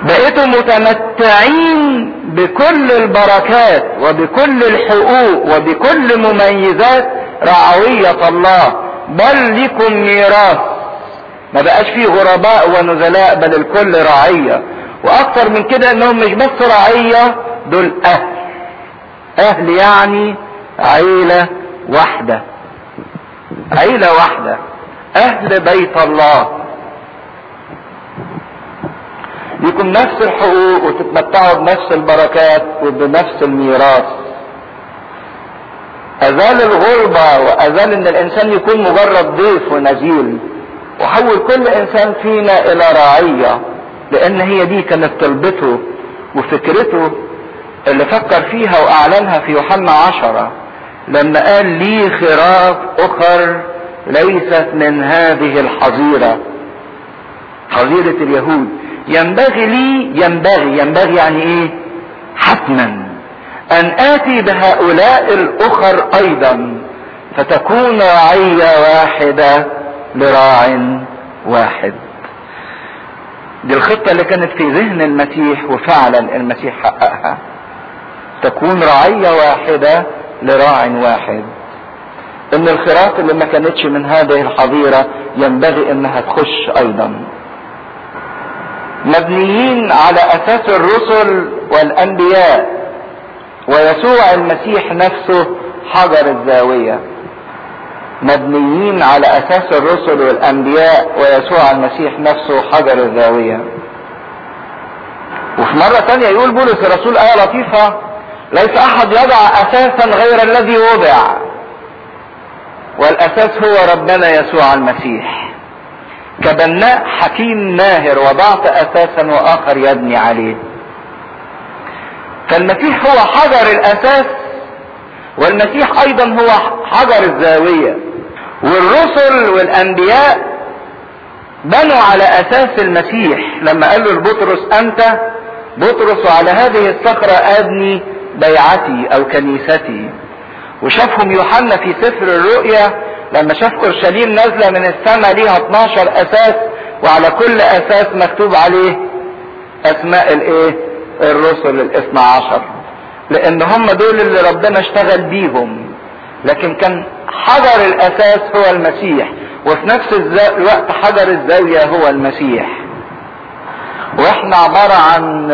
بقيتوا متمتعين بكل البركات وبكل الحقوق وبكل مميزات رعوية الله، بل لكم ميراث. ما بقاش فيه غرباء ونزلاء، بل الكل رعية. واكتر من كده انهم مش بس رعية، دول اهل يعني عيلة واحدة، عيلة واحدة، اهل بيت الله. لكم نفس الحقوق وتتمتعوا بنفس البركات وبنفس الميراث. ازال الغربة وازال ان الانسان يكون مجرد ضيف ونزيل، وحول كل انسان فينا الى رعية، لان هي دي كانت طلبته وفكرته اللي فكر فيها واعلنها في يوحنا 10 لما قال لي خراف اخر ليست من هذه الحظيرة، حظيرة اليهود. ينبغي لي، ينبغي يعني ايه؟ حتما ان اتي بهؤلاء الاخر ايضا فتكون رعية واحدة لراع واحد. دي الخطة اللي كانت في ذهن المسيح، وفعلا المسيح حققها. تكون رعية واحدة لراع واحد. ان الخراف اللي ما كانتش من هذه الحظيرة ينبغي انها تخش ايضا. مبنيين على اساس الرسل والانبياء ويسوع المسيح نفسه حجر الزاوية. مبنيين على اساس الرسل والانبياء ويسوع المسيح نفسه حجر الزاوية. وفي مرة تانية يقول بولس الرسول آية لطيفة: ليس احد يضع اساسا غير الذي وضع، والاساس هو ربنا يسوع المسيح. كبناء حكيم ماهر وضعت اساسا واخر يبني عليه. فالمسيح هو حجر الاساس، والمسيح ايضا هو حجر الزاوية. والرسل والانبياء بنوا على اساس المسيح. لما قال له لبطرس: انت بطرس وعلى هذه الصخرة ابني بيعتي او كنيستي. وشافهم يوحنا في سفر الرؤيا لما شاف اورشليم نازله من السماء ليها 12 اساس، وعلى كل اساس مكتوب عليه اسماء الرسل ال12، لان هم دول اللي ربنا اشتغل بيهم. لكن كان حجر الاساس هو المسيح، وفي نفس الوقت حجر الزاوية هو المسيح. واحنا عبارة عن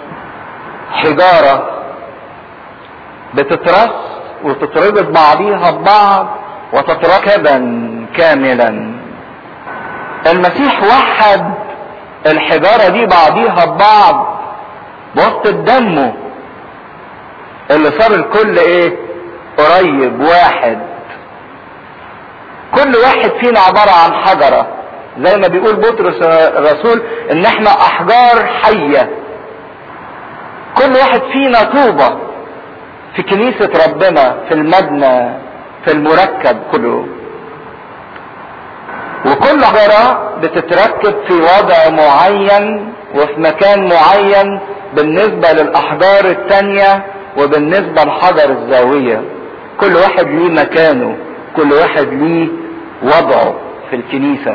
حجارة بتترص وتتربط بعضيها ببعض وتتركبا كاملا. المسيح وحد الحجارة دي بعضيها ببعض بواسطة دمه اللي صار الكل قريب واحد. كل واحد فينا عبارة عن حجرة، زي ما بيقول بطرس الرسول ان احنا احجار حية. كل واحد فينا طوبة في كنيسة ربنا، في المبنى، في المركب كله. وكل حجرة بتتركب في وضع معين وفي مكان معين بالنسبة للأحجار التانية وبالنسبة لحجر الزاوية. كل واحد ليه مكانه، كل واحد ليه وضعه في الكنيسة.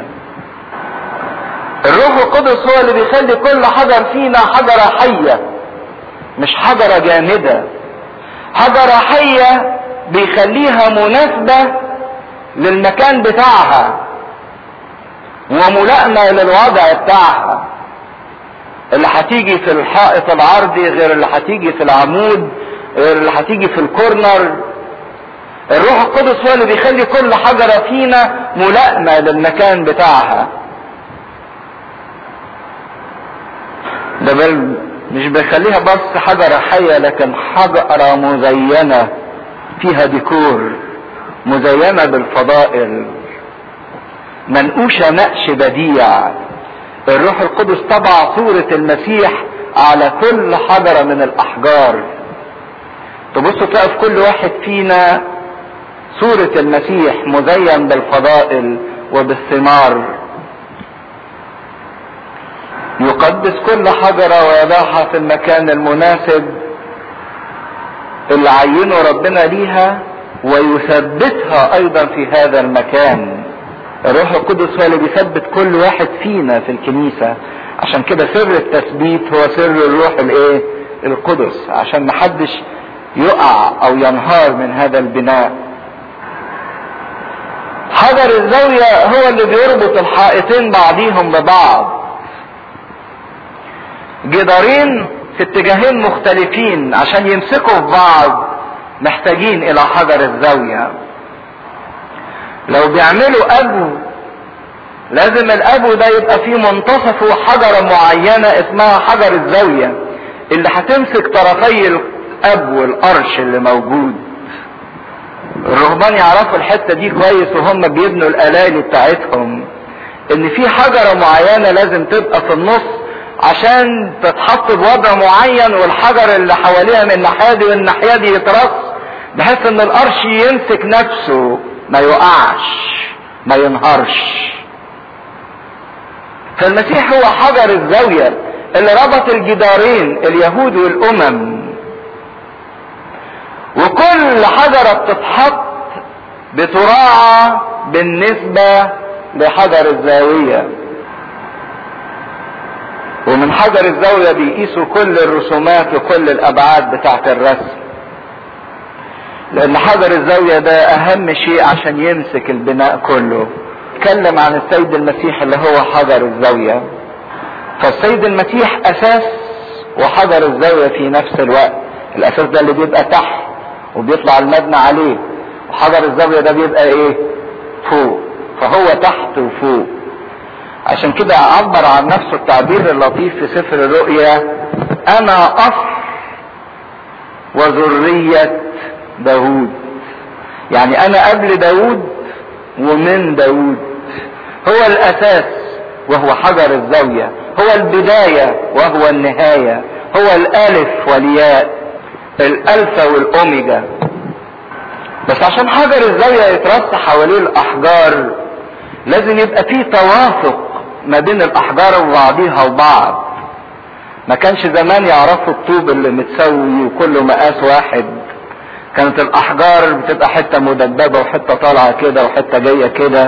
الروح القدس هو اللي بيخلي كل حجر فينا حجرة حية، مش حجرة جامدة. حجرة حية بيخليها مناسبة للمكان بتاعها وملائمة للوضع بتاعها. اللي هتيجي في الحائط العرضي غير اللي هتيجي في العمود غير اللي هتيجي في الكورنر. الروح القدس هو اللي بيخلي كل حجرة فينا ملائمة للمكان بتاعها. ده بل مش بيخليها بس حجرة حية، لكن حجرة مزينة فيها ديكور، مزينة بالفضائل، منقوشة نقش بديع. الروح القدس طبع صورة المسيح على كل حجرة من الأحجار. تبصوا تلاقوا في كل واحد فينا صورة المسيح مزين بالفضائل وبالثمار. يقدس كل حجرة ويضعها في المكان المناسب اللي عينه ربنا ليها، ويثبتها ايضا في هذا المكان. الروح القدس هو اللي بيثبت كل واحد فينا في الكنيسة، عشان كده سر التثبيت هو سر الروح الايه؟ القدس، عشان محدش يقع او ينهار من هذا البناء. حجر الزاوية هو اللي بيربط الحائطين بعضيهم ببعض. جدارين في اتجاهين مختلفين عشان يمسكوا في بعض محتاجين الى حجر الزاوية. لو بيعملوا ابو لازم الابو ده يبقى فيه منتصفه حجرة معينة اسمها حجر الزاوية اللي هتمسك طرفي الاب والقرش اللي موجود. الرهبان يعرفوا الحتة دي كويس وهم بيبنوا الالالي بتاعتهم، ان في حجرة معينة لازم تبقى في النص عشان تتحط بوضع معين، والحجر اللي حواليها من الناحية دي والناحية دي يترص بحيث ان القرش يمسك نفسه ما يقعش ما ينهارش. فالمسيح هو حجر الزاوية اللي ربط الجدارين اليهود والامم، وكل حجرة بتتحط بتراعى بالنسبة لحجر الزاوية. ومن حجر الزاوية بيقيسوا كل الرسومات وكل الابعاد بتاعت الرسم، لان حجر الزاوية ده اهم شيء عشان يمسك البناء كله. اتكلم عن السيد المسيح اللي هو حجر الزاوية. فالسيد المسيح اساس وحجر الزاوية في نفس الوقت. الاساس ده اللي بيبقى تحت وبيطلع المبنى عليه، وحجر الزاوية ده بيبقى ايه؟ فوق. فهو تحت وفوق. عشان كده عبر عن نفسه التعبير اللطيف في سفر الرؤيا: انا اصل وذرية داود. يعني انا قبل داود ومن داود. هو الاساس وهو حجر الزاوية، هو البداية وهو النهاية، هو الالف والياء، الالفا والاوميجا. بس عشان حجر الزاوية يترص حواليه الاحجار لازم يبقى فيه توافق ما بين الاحجار وبعضيها وبعض. ما كانش زمان يعرفوا الطوب اللي متسوي وكله مقاس واحد، كانت الاحجار بتبقى حتة مدببة وحتة طالعة كده وحتة جاية كده.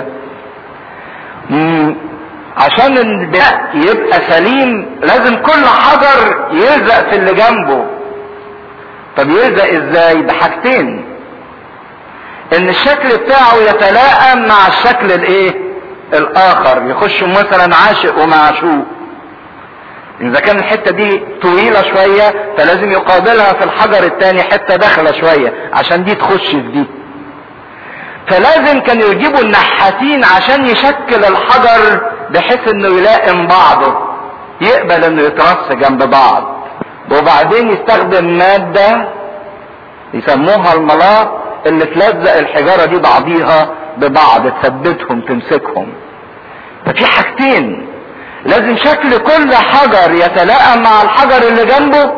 عشان البناء يبقى سليم لازم كل حجر يلزق في اللي جنبه. طب يلزق ازاي؟ بحاجتين: ان الشكل بتاعه يتلائم مع الشكل الايه؟ الاخر. يخش مثلا عاشق ومعشوق، اذا كان الحته دي طويله شويه فلازم يقابلها في الحجر الثاني حته داخله شويه عشان دي تخش في دي. فلازم كانوا يجيبوا النحاتين عشان يشكل الحجر بحيث انه يلائم بعضه، يقبل انه يترص جنب بعض. وبعدين يستخدم ماده يسموها الملاط اللي تلزق الحجاره دي بعضيها ببعض، تثبتهم تمسكهم. ففي حاجتين: لازم شكل كل حجر يتلائم مع الحجر اللي جنبه،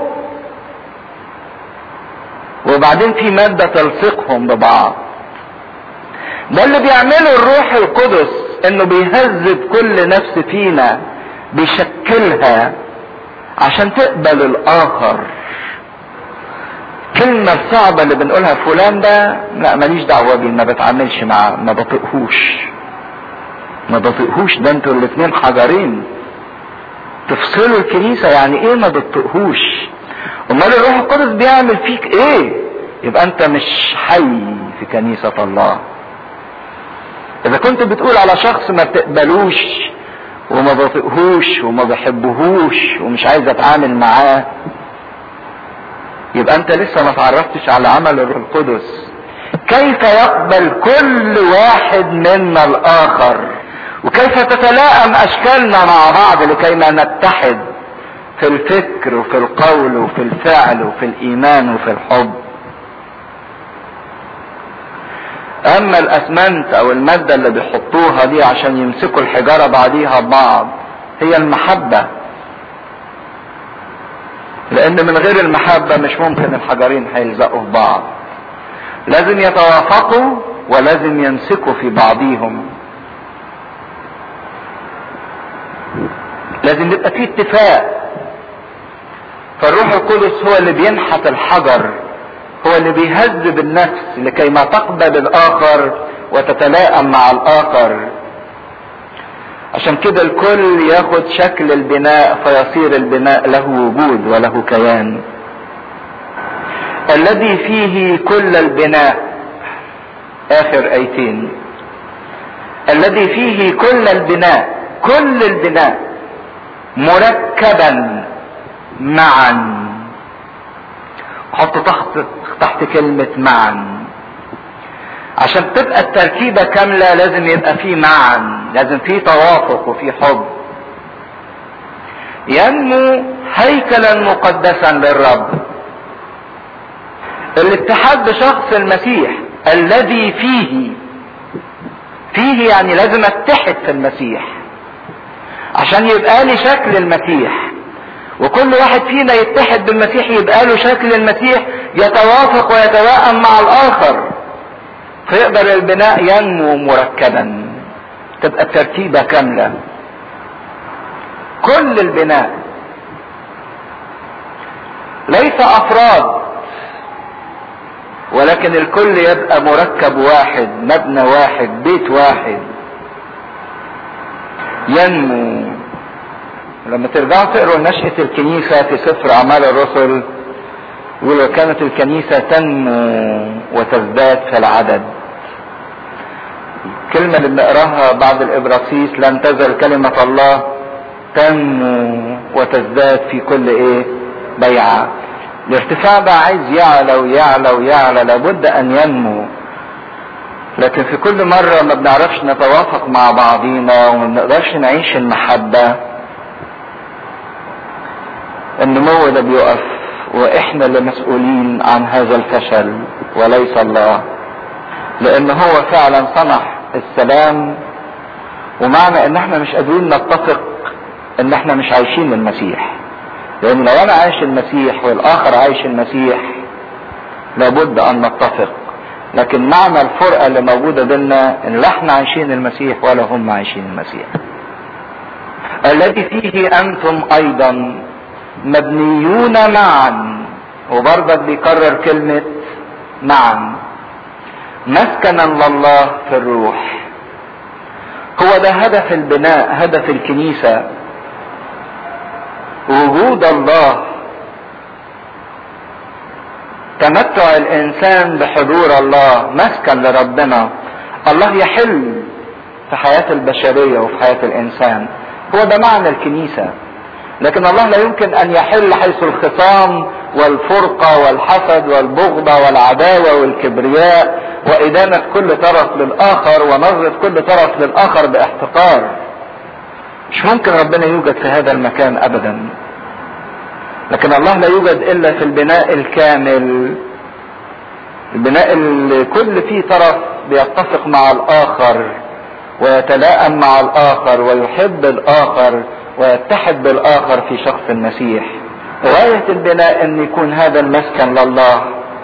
وبعدين في مادة تلصقهم ببعض. ده اللي بيعمله الروح القدس، انه بيهذب كل نفس فينا بيشكلها عشان تقبل الاخر. كلمة الصعبة اللي بنقولها فلان ده لا ماليش دعوة بيه، ما بتعاملش معاه، ما بطيقهوش، ده انتوا الاتنين حجرين تفصلوا الكنيسة. يعني ايه ما بتطيقهوش؟ امال الروح القدس بيعمل فيك ايه؟ يبقى انت مش حي في كنيسة الله. اذا كنت بتقول على شخص ما بتقبلوش وما بطيقهوش وما بحبهوش ومش عايز اتعامل معاه، يبقى انت لسه ما تعرفتش على عمل الروح القدس. كيف يقبل كل واحد منا الاخر، وكيف تتلائم اشكالنا مع بعض لكي ما نتحد في الفكر وفي القول وفي الفعل وفي الايمان وفي الحب. اما الاسمنت او المادة اللي بيحطوها دي عشان يمسكوا الحجارة بعضيها ببعض هي المحبة، لان من غير المحبة مش ممكن الحجرين هيلزقوا في بعض. لازم يتوافقوا ولازم يمسكوا في بعضيهم. لازم يبقى في اتفاق. فالروح القدس هو اللي بينحت الحجر، هو اللي بيهذب النفس لكي ما تقبل الاخر وتتلائم مع الاخر. عشان كده الكل ياخد شكل البناء فيصير البناء له وجود وله كيان. الذي فيه كل البناء، اخر ايتين، الذي فيه كل البناء، كل البناء مركبا معا. حط تحت كلمة معا، عشان تبقى التركيبة كاملة لازم يبقى فيه معا، لازم فيه توافق وفيه حب. ينمو هيكلا مقدسا للرب. الاتحاد بشخص المسيح الذي فيه يعني لازم اتحد في المسيح عشان يبقى لي شكل المسيح، وكل واحد فينا يتحد بالمسيح يبقى له شكل المسيح، يتوافق ويتوائم مع الاخر، فيقدر البناء ينمو مركبا، تبقى التركيبة كاملة. كل البناء ليس افراد، ولكن الكل يبقى مركب واحد، مبنى واحد، بيت واحد ينمو. لما ترجعوا تقروا نشأة الكنيسة في سفر أعمال الرسل يقولوا كانت الكنيسة تنمو وتزداد في العدد. الكلمة اللي بنقراها بعد الإبراكسيس لن تزل كلمة الله تنمو وتزداد في كل بيعة. الارتفاع ده عايز يعلى ويعلى ويعلى، لابد ان ينمو. لكن في كل مرة ما بنعرفش نتوافق مع بعضينا وما بنقدرش نعيش المحبة، النمو ده بيقف، واحنا اللي مسؤولين عن هذا الفشل وليس الله. لان هو فعلا صنع السلام، ومعنى ان احنا مش قادرين نتفق ان احنا مش عايشين المسيح. لان لو انا عايش المسيح والاخر عايش المسيح لابد ان نتفق. لكن معنى الفرقة اللي موجودة بيننا ان لا احنا عايشين المسيح ولا هم عايشين المسيح. الذي فيه انتم ايضا مبنيون معا، وبرضك بيكرر كلمة معا، مسكنا لله في الروح. هو ده هدف البناء، هدف الكنيسة، وجود الله، تمتع الانسان بحضور الله، مسكن لربنا. الله يحل في حياة البشرية وفي حياة الانسان، هو ده معنى الكنيسة. لكن الله لا يمكن ان يحل حيث الخصام والفرقة والحسد والبغضة والعداوة والكبرياء وادانة كل طرف للاخر ونظرة كل طرف للاخر باحتقار. مش ممكن ربنا يوجد في هذا المكان ابدا. لكن الله لا يوجد الا في البناء الكامل، البناء اللي كل فيه طرف بيتفق مع الاخر ويتلائم مع الاخر ويحب الاخر ويتحد بالاخر في شخص المسيح. غاية البناء ان يكون هذا المسكن لله.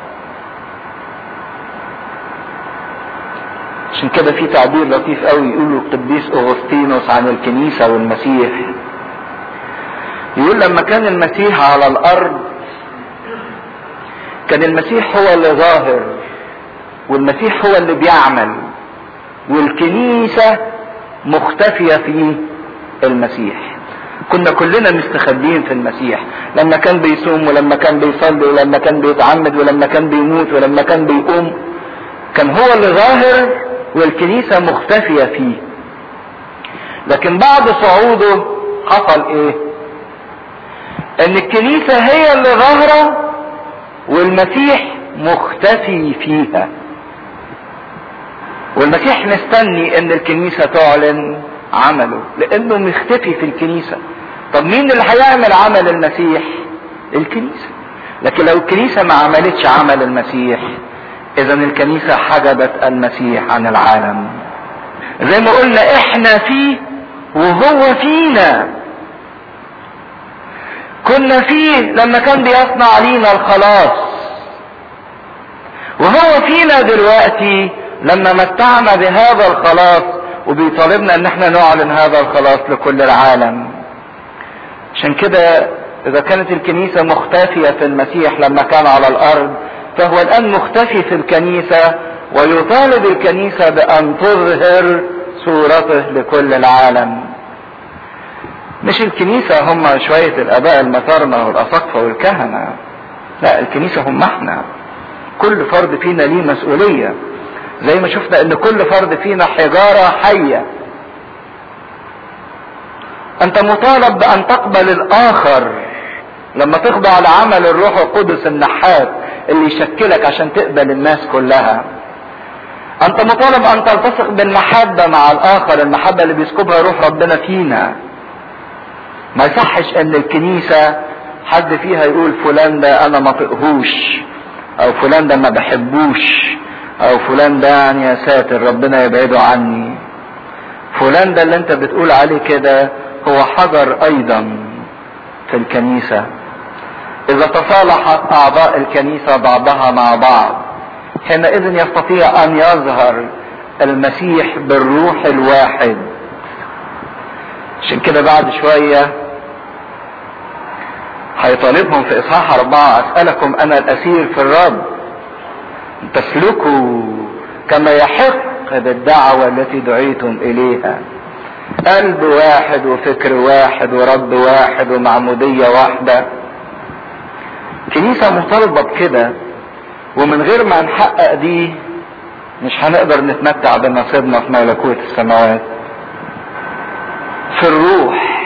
عشان كده في تعبير لطيف قوي يقوله القديس اغسطينوس عن الكنيسة والمسيح. يقول لما كان المسيح على الارض كان المسيح هو اللي ظاهر، والمسيح هو اللي بيعمل، والكنيسة مختفية في المسيح. كنا كلنا مستخبيين في المسيح، لما كان بيصوم ولما كان بيصلي ولما كان بيتعمد ولما كان بيموت ولما كان بيقوم، كان هو اللي ظاهر والكنيسة مختفية فيه. لكن بعد صعوده حصل ان الكنيسة هي اللي ظاهرة والمسيح مختفي فيها. والمسيح مستني ان الكنيسة تعلن عمله لانه مختفي في الكنيسة. طب مين اللي هيعمل عمل المسيح؟ الكنيسة. لكن لو الكنيسة ما عملتش عمل المسيح اذا الكنيسة حجبت المسيح عن العالم. زي ما قلنا احنا فيه وهو فينا. كنا فيه لما كان بيصنع لينا الخلاص، وهو فينا دلوقتي لما متعنا بهذا الخلاص وبيطالبنا ان احنا نعلن هذا الخلاص لكل العالم. عشان كده اذا كانت الكنيسة مختفية في المسيح لما كان على الارض، فهو الان مختفي في الكنيسة ويطالب الكنيسة بان تظهر صورته لكل العالم. مش الكنيسة هم شوية الاباء المطارنة والاساقفة والكهنة، لا، الكنيسة هم احنا. كل فرد فينا ليه مسؤولية، زي ما شفنا ان كل فرد فينا حجارة حية. انت مطالب بان تقبل الاخر لما تخضع لعمل الروح القدس النحات اللي يشكلك عشان تقبل الناس كلها. انت مطالب ان تلتصق بالمحبة مع الاخر، المحبة اللي بيسكبها روح ربنا فينا. ما يصحش ان الكنيسة حد فيها يقول فلان ده انا ما طقهوش، او فلان ده ما بحبوش، او فلان ده يعني يا ساتر ربنا يبعده عني. فلان ده اللي انت بتقول عليه كده هو حجر ايضا في الكنيسة. اذا تصالحت اعضاء الكنيسة بعضها مع بعض حينئذ يستطيع ان يظهر المسيح بالروح الواحد. عشان كده بعد شوية هيطالبهم في اصحاح 4: اسألكم انا الاسير في الرب تسلكوا كما يحق بالدعوة التي دعيتم اليها. قلب واحد وفكر واحد ورب واحد ومعمودية واحدة. كنيسة مطالبة بكده، ومن غير ما نحقق دي مش هنقدر نتمتع بنصيبنا في ملكوت السماوات. في الروح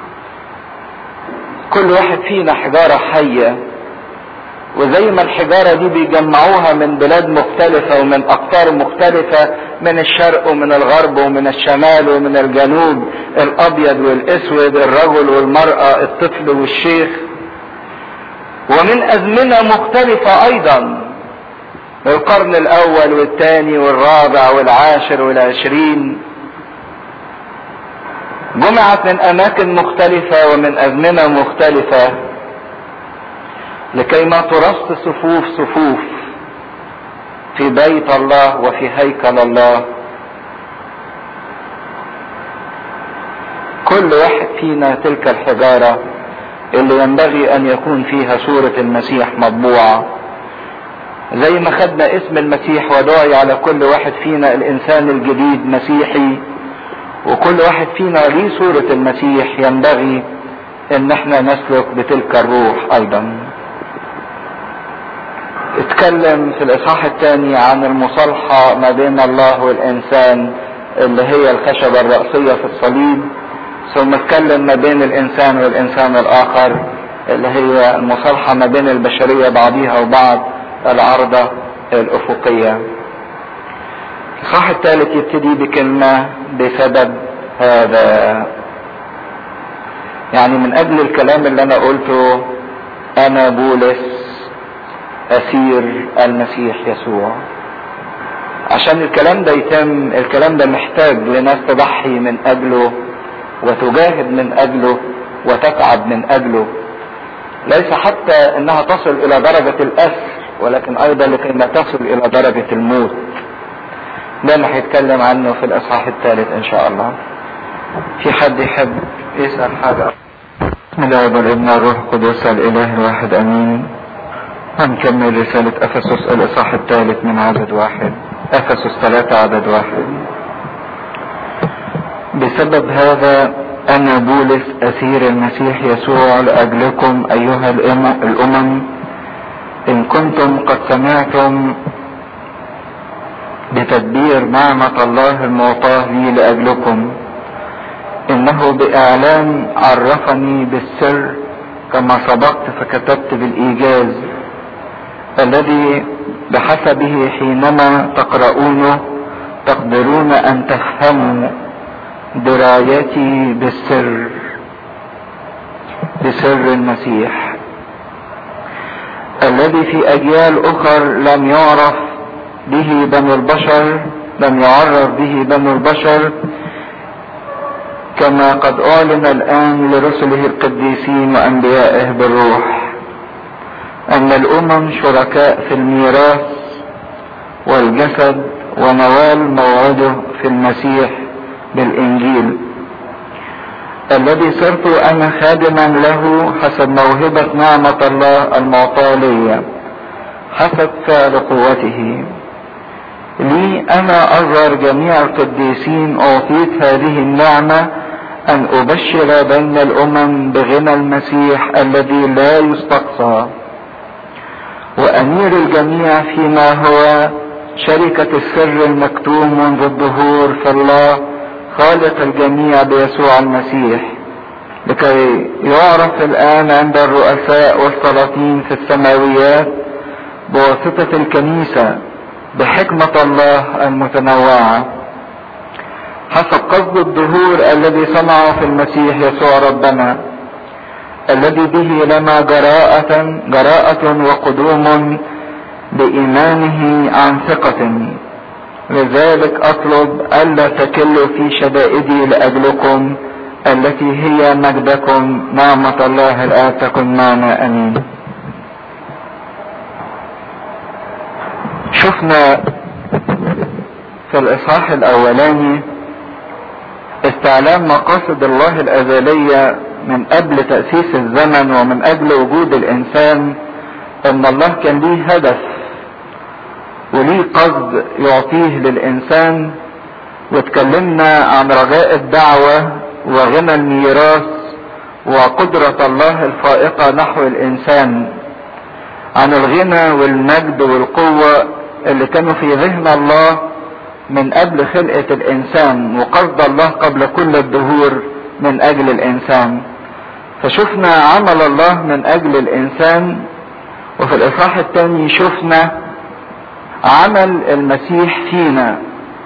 كل واحد فينا حجارة حية، وزي ما الحجارة دي بيجمعوها من بلاد مختلفة ومن أقطار مختلفة، من الشرق ومن الغرب ومن الشمال ومن الجنوب، الأبيض والأسود، الرجل والمرأة، الطفل والشيخ، ومن أزمنة مختلفة أيضا، القرن الأول والثاني والرابع والعاشر والعشرين، جمعت من أماكن مختلفة ومن أزمنة مختلفة لكي ما ترص صفوف صفوف في بيت الله وفي هيكل الله. كل واحد فينا تلك الحجارة اللي ينبغي ان يكون فيها صورة المسيح مطبوعة. زي ما خدنا اسم المسيح ودعي على كل واحد فينا الانسان الجديد مسيحي، وكل واحد فينا ليه صورة المسيح، ينبغي ان احنا نسلك بتلك الروح ايضا. اتكلم في الاصحاح الثاني عن المصالحة ما بين الله والانسان اللي هي الخشبة الرأسية في الصليب، ثم اتكلم ما بين الانسان والانسان الاخر اللي هي المصالحة ما بين البشرية بعضها وبعض، العرضة الافقية. الاصحاح الثالث يبتدي بكلمة بسبب هذا، يعني من اجل الكلام اللي انا قلته انا بولس اسير المسيح يسوع. عشان الكلام ده يتم، الكلام ده محتاج لناس تضحي من اجله وتجاهد من اجله وتتعب من اجله، ليس حتى انها تصل الى درجة الاسر، ولكن ايضا لكي لا تصل الى درجة الموت. ده اللي هيتكلم عنه في الاصحاح الثالث ان شاء الله. في حد يحب يسأل حاجة؟ بسم الله والابن والروح القدس الاله الواحد امين. هنكمل رسالة افسس الاصحاح الثالث من عدد 1، افسس 3 عدد 1. بسبب هذا انا بولس اسير المسيح يسوع لاجلكم ايها الامم، ان كنتم قد سمعتم بتدبير نعمة الله المعطاة لي لاجلكم، انه باعلان عرفني بالسر كما سبقت فكتبت بالايجاز الذي بحسبه حينما تقرؤونه تقدرون ان تفهموا درايتي بالسر، بسر المسيح الذي في اجيال اخر لم يعرف به بنو البشر، لم يعرف به بنو البشر، كما قد اعلن الان لرسله القديسين وانبيائه بالروح ان الامم شركاء في الميراث والجسد ونوال موعده في المسيح بالانجيل، الذي صرت انا خادما له حسب موهبة نعمة الله المعطاة لي حسب فعل قوته. لي انا اظهر جميع القديسين اعطيت هذه النعمة ان ابشر بين الامم بغنى المسيح الذي لا يستقصى، وامير الجميع فيما هو شركة السر المكتوم منذ الدهور في الله خالق الجميع بيسوع المسيح، لكي يعرف الآن عند الرؤساء والسلاطين في السماويات بواسطة الكنيسة بحكمة الله المتنوعة حسب قصد الدهور الذي صنعه في المسيح يسوع ربنا، الذي به لنا جراءة وقدوم بإيمانه عن ثقة. لذلك أطلب ألا تكلوا في شدائدي لأجلكم التي هي مجدكم. نعمة الله الآب تكن معنا، أمين. شفنا في الإصحاح الأولاني استعلام مقاصد الله الأزلية من قبل تأسيس الزمن ومن أجل وجود الإنسان، أن الله كان ليه هدف وليه قصد يعطيه للإنسان، واتكلمنا عن رجاء الدعوة وغنى الميراث وقدرة الله الفائقة نحو الإنسان، عن الغنى والمجد والقوة اللي كانوا في ذهن الله من قبل خلقة الإنسان، وقصد الله قبل كل الدهور من أجل الإنسان. فشفنا عمل الله من أجل الإنسان، وفي الإصحاح الثاني شفنا عمل المسيح فينا،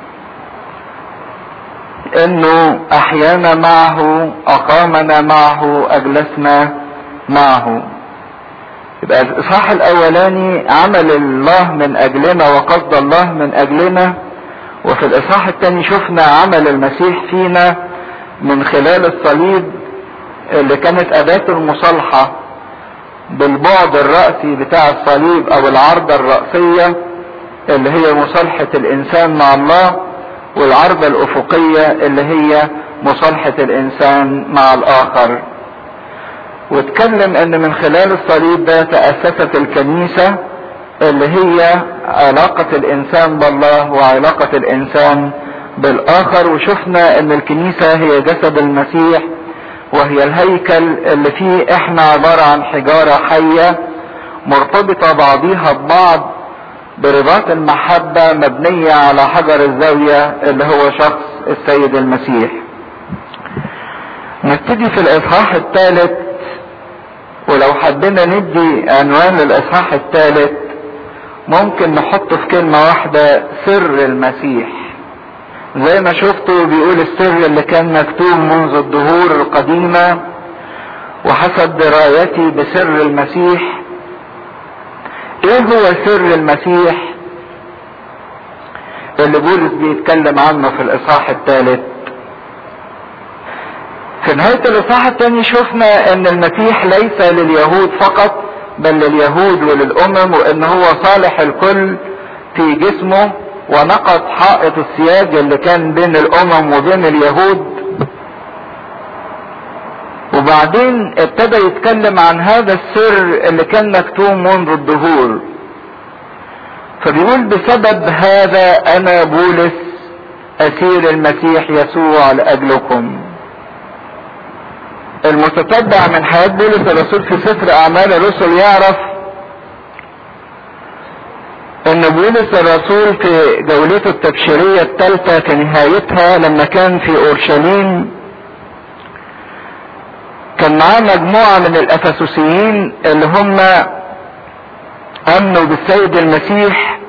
انه احيانا معه، اقامنا معه، اجلسنا معه. يبقى الاصحاح الاولاني عمل الله من اجلنا وقصد الله من اجلنا، وفي الاصحاح الثاني شفنا عمل المسيح فينا من خلال الصليب اللي كانت اداة المصالحة بالبعد الرأسي بتاع الصليب او العرضة الرأسية اللي هي مصالحة الانسان مع الله، والعرضة الافقية اللي هي مصالحة الانسان مع الاخر. واتكلم ان من خلال الصليب ده تأسست الكنيسة اللي هي علاقة الانسان بالله وعلاقة الانسان بالاخر. وشفنا ان الكنيسة هي جسد المسيح، وهي الهيكل اللي فيه احنا عبارة عن حجارة حية مرتبطة بعضيها ببعض برباط المحبة مبنية على حجر الزاوية اللي هو شخص السيد المسيح. نبتدي في الاصحاح الثالث، ولو حبينا ندي عنوان للاصحاح الثالث ممكن نحطه في كلمة واحدة: سر المسيح. زي ما شفتوا بيقول السر اللي كان مكتوب منذ الدهور القديمة، وحسب درايتي بسر المسيح. ايه هو سر المسيح اللي بولس بيتكلم عنه في الاصحاح الثالث؟ في نهاية الاصحاح الثاني شفنا ان المسيح ليس لليهود فقط بل لليهود وللامم، وان هو صالح الكل في جسمه ونقض حائط السياج اللي كان بين الامم وبين اليهود. وبعدين ابتدى يتكلم عن هذا السر اللي كان مكتوم منذ الدهور، فبيقول: بسبب هذا انا بولس اسير المسيح يسوع لاجلكم. المتتبع من حياة بولس الرسول في سفر اعمال الرسل يعرف ان بولس الرسول في جولته التبشيرية الثالثة في نهايتها لما كان في اورشليم كان معاه مجموعة من الافسوسيين اللي هم امنوا بالسيد المسيح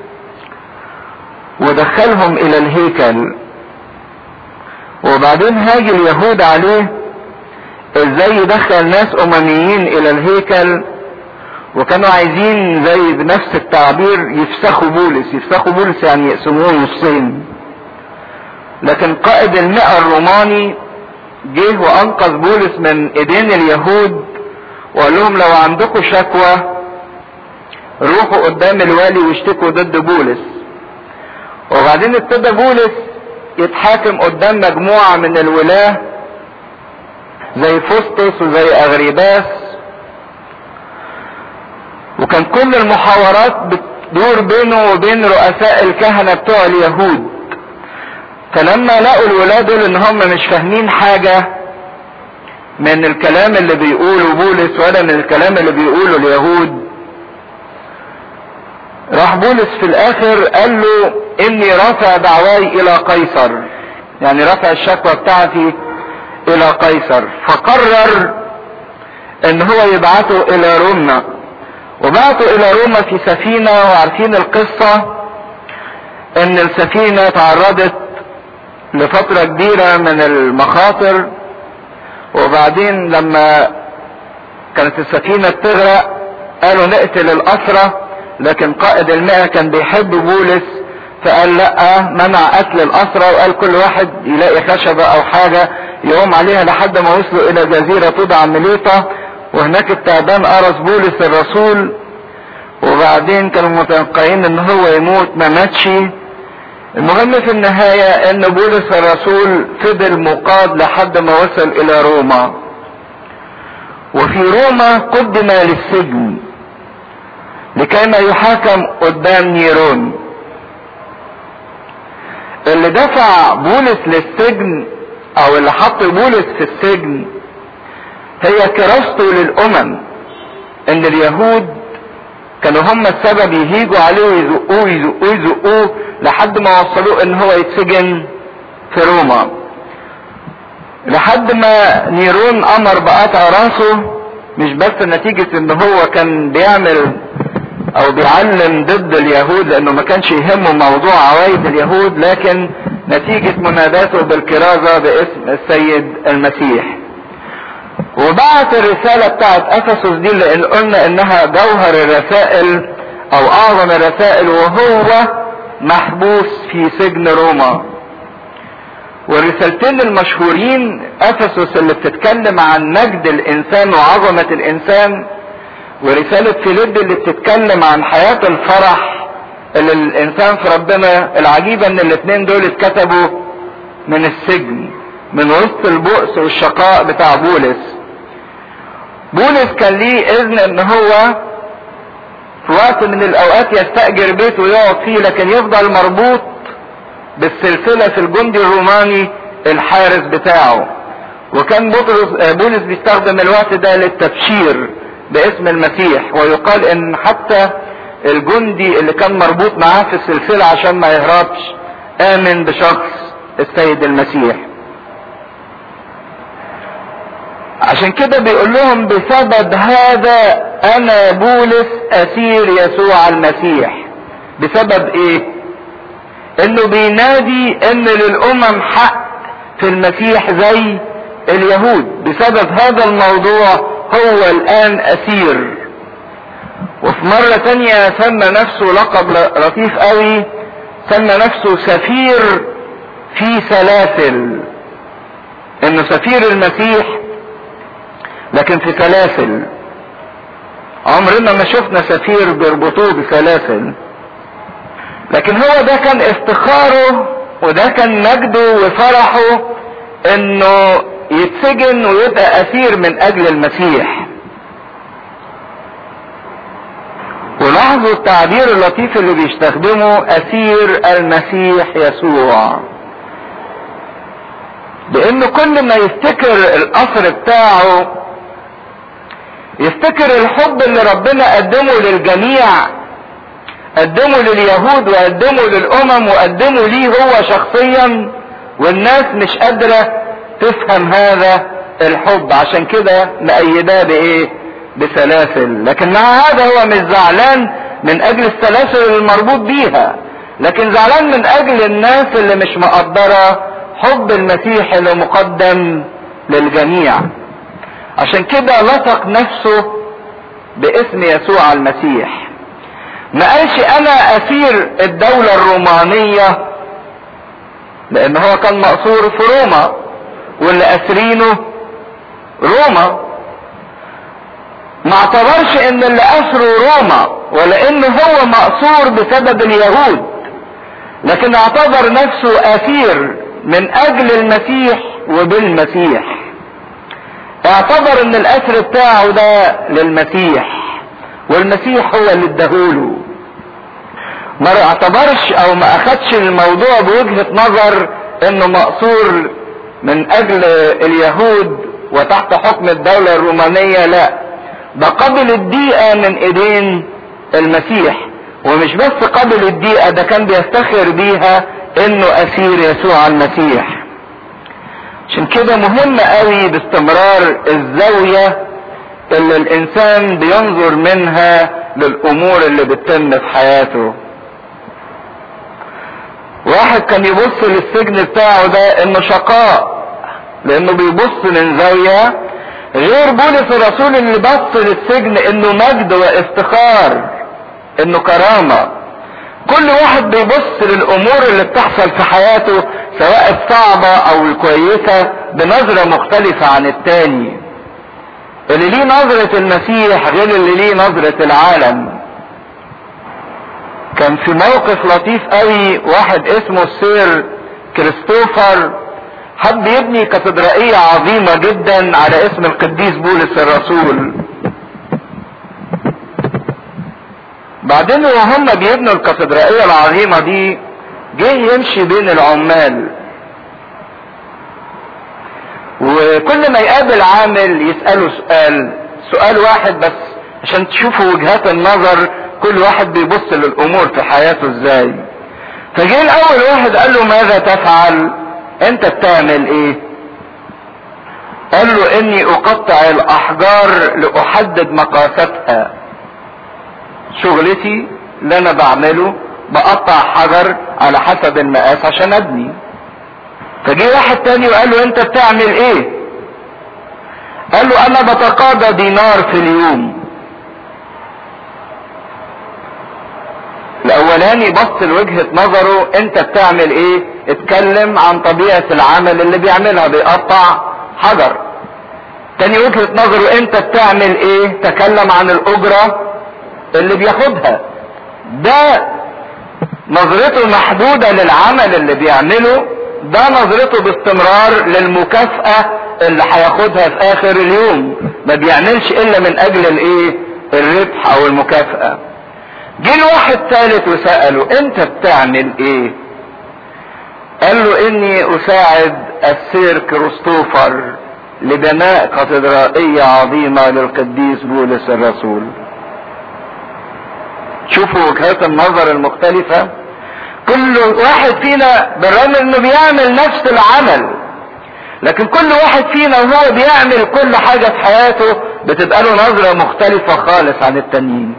ودخلهم الى الهيكل. وبعدين هاجي اليهود عليه ازاي يدخل ناس امميين الى الهيكل، وكانوا عايزين زي بنفس التعبير يفسخوا بولس. يفسخوا بولس يعني يقسموه نصين. لكن قائد المئة الروماني جه وانقذ بولس من ايدين اليهود وقال لهم: لو عندكم شكوى روحوا قدام الوالي واشتكوا ضد بولس. وبعدين ابتدى بولس يتحاكم قدام مجموعة من الولاة زي فوستوس وزي اغريباس، وكان كل المحاورات بتدور بينه وبين رؤساء الكهنة بتوع اليهود. فلما لقوا الولاد دول ان هم مش فاهمين حاجة من الكلام اللي بيقوله بولس ولا من الكلام اللي بيقوله اليهود. راح بولس في الاخر قال له اني رافع دعواي الى قيصر، يعني رفع الشكوى بتاعتي الى قيصر. فقرر ان هو يبعته الى روما، وبعته الى روما في سفينة. وعارفين القصة ان السفينة تعرضت لفترة كبيرة من المخاطر، وبعدين لما كانت السفينة بتغرق قالوا نقتل الأسرة، لكن قائد المئة كان بيحب بولس فقال لا، منع قتل الأسرة، وقال كل واحد يلاقي خشبة او حاجة يقوم عليها لحد ما وصلوا الى جزيرة تدعى ميليطة، وهناك التعبان قرص بولس الرسول، وبعدين كانوا متوقعين ان هو يموت، ما ماتش. المهم في النهاية ان بولس الرسول فضل مقاد لحد ما وصل الى روما. وفي روما قدم للسجن لكي ما يحاكم قدام نيرون. اللي دفع بولس للسجن او اللي حط بولس في السجن هي كراسته للامم، ان اليهود كانوا هم السبب، يهيجوا عليه ويزقوه يزقوه يزقوه لحد ما وصلوه ان هو يتسجن في روما، لحد ما نيرون امر بقطع راسه، مش بس نتيجة ان هو كان بيعمل او بيعلم ضد اليهود لانه ما كانش يهمه موضوع عوايد اليهود، لكن نتيجة مناداته بالكرازة باسم السيد المسيح. وبعت الرسالة بتاعت افسس دي لان قلنا انها جوهر الرسائل او اعظم الرسائل، وهو محبوس في سجن روما. والرسالتين المشهورين افسس اللي بتتكلم عن مجد الانسان وعظمة الانسان، ورسالة فيليب اللي بتتكلم عن حياة الفرح اللي الانسان في ربنا. العجيبة ان الاتنين دول اتكتبوا من السجن، من وسط البؤس والشقاء بتاع بولس. بولس كان ليه اذن ان هو في وقت من الاوقات يستأجر بيت ويقعد فيه، لكن يفضل مربوط بالسلسلة في الجندي الروماني الحارس بتاعه. وكان بولس بيستخدم الوقت ده للتبشير باسم المسيح، ويقال ان حتى الجندي اللي كان مربوط معاه في السلسلة عشان ما يهربش امن بشخص السيد المسيح. عشان كده بيقول لهم بسبب هذا انا بولس اسير يسوع المسيح. بسبب ايه؟ انه بينادي ان للامم حق في المسيح زي اليهود. بسبب هذا الموضوع هو الان اسير. وفي مرة تانية سمى نفسه لقب لطيف قوي، سمى نفسه سفير في سلاسل، انه سفير المسيح لكن في سلاسل. عمرنا ما شفنا سفير بيربطوه بسلاسل، لكن هو ده كان افتخاره وده كان مجده وفرحه، انه يتسجن ويبقى اسير من اجل المسيح. ولاحظوا التعبير اللطيف اللي بيستخدمه، اسير المسيح يسوع، لانه كل ما يفتكر الاسر بتاعه يفتكر الحب اللي ربنا قدمه للجميع، قدمه لليهود وقدمه للامم وقدمه ليه هو شخصيا، والناس مش قادرة تفهم هذا الحب، عشان كده مأيداه بايه؟ بسلاسل. لكن مع هذا هو مش زعلان من اجل السلاسل المربوط بيها، لكن زعلان من اجل الناس اللي مش مقدرة حب المسيح اللي مقدم للجميع. عشان كده لصق نفسه باسم يسوع المسيح. ما قالش انا اسير الدولة الرومانية، لان هو كان مأسور في روما واللي اسرينه روما. ما اعتبرش ان اللي اسره روما ولانه هو مأسور بسبب اليهود، لكن اعتبر نفسه اسير من اجل المسيح وبالمسيح. اعتبر ان الاسر بتاعه ده للمسيح والمسيح هو اللي اداهوله. ما اعتبرش او ما اخدش الموضوع بوجهة نظر انه مقصور من اجل اليهود وتحت حكم الدولة الرومانية، لا، ده قبل الضيقة من ايدين المسيح. ومش بس قبل الضيقة، ده كان بيفتخر بيها انه اسير يسوع المسيح. عشان كده مهم قوي باستمرار الزاوية اللي الانسان بينظر منها للامور اللي بتتم في حياته. واحد كان يبص للسجن بتاعه ده انه شقاء، لانه بيبص من زاوية غير بولس الرسول اللي بص للسجن انه مجد وافتخار، انه كرامة. كل واحد بيبص للامور اللي بتحصل في حياته سواء الصعبة او الكويسة بنظرة مختلفة عن التاني. اللي ليه نظرة المسيح غير اللي ليه نظرة العالم. كان في موقف لطيف قوي، واحد اسمه السير كريستوفر حب يبني كاتدرائية عظيمة جدا على اسم القديس بولس الرسول. بعدين وهم بيبنوا الكاتدرائية العظيمة دي، جه يمشي بين العمال، وكل ما يقابل عامل يسأله سؤال واحد بس عشان تشوفوا وجهات النظر، كل واحد بيبص للامور في حياته ازاي. فجه الاول واحد قال له ماذا تفعل؟ انت بتعمل ايه؟ قال له اني اقطع الاحجار لاحدد مقاساتها. شغلتي اللي انا بعمله بقطع حجر على حسب المقاس عشان ابني. فجه واحد تاني وقال له انت بتعمل ايه؟ قال له انا بتقاضى دينار في اليوم. الاولاني بص لوجهة نظره انت بتعمل ايه؟ اتكلم عن طبيعة العمل اللي بيعملها، بيقطع حجر. تاني وجهة نظره انت بتعمل ايه؟ تكلم عن الاجرة اللي بياخدها. ده نظرته محدودة للعمل اللي بيعمله، ده نظرته باستمرار للمكافأة اللي هياخدها في اخر اليوم. ما بيعملش الا من اجل الايه؟ الربح او المكافأة. جه الواحد ثالث وسأله انت بتعمل ايه؟ قال له اني اساعد السير كريستوفر لبناء كاتدرائية عظيمة للقديس بولس الرسول. شوفوا وجهات النظر المختلفة. كل واحد فينا بالرغم انه بيعمل نفس العمل، لكن كل واحد فينا وهو بيعمل كل حاجة في حياته بتبقى له نظرة مختلفة خالص عن التانيين.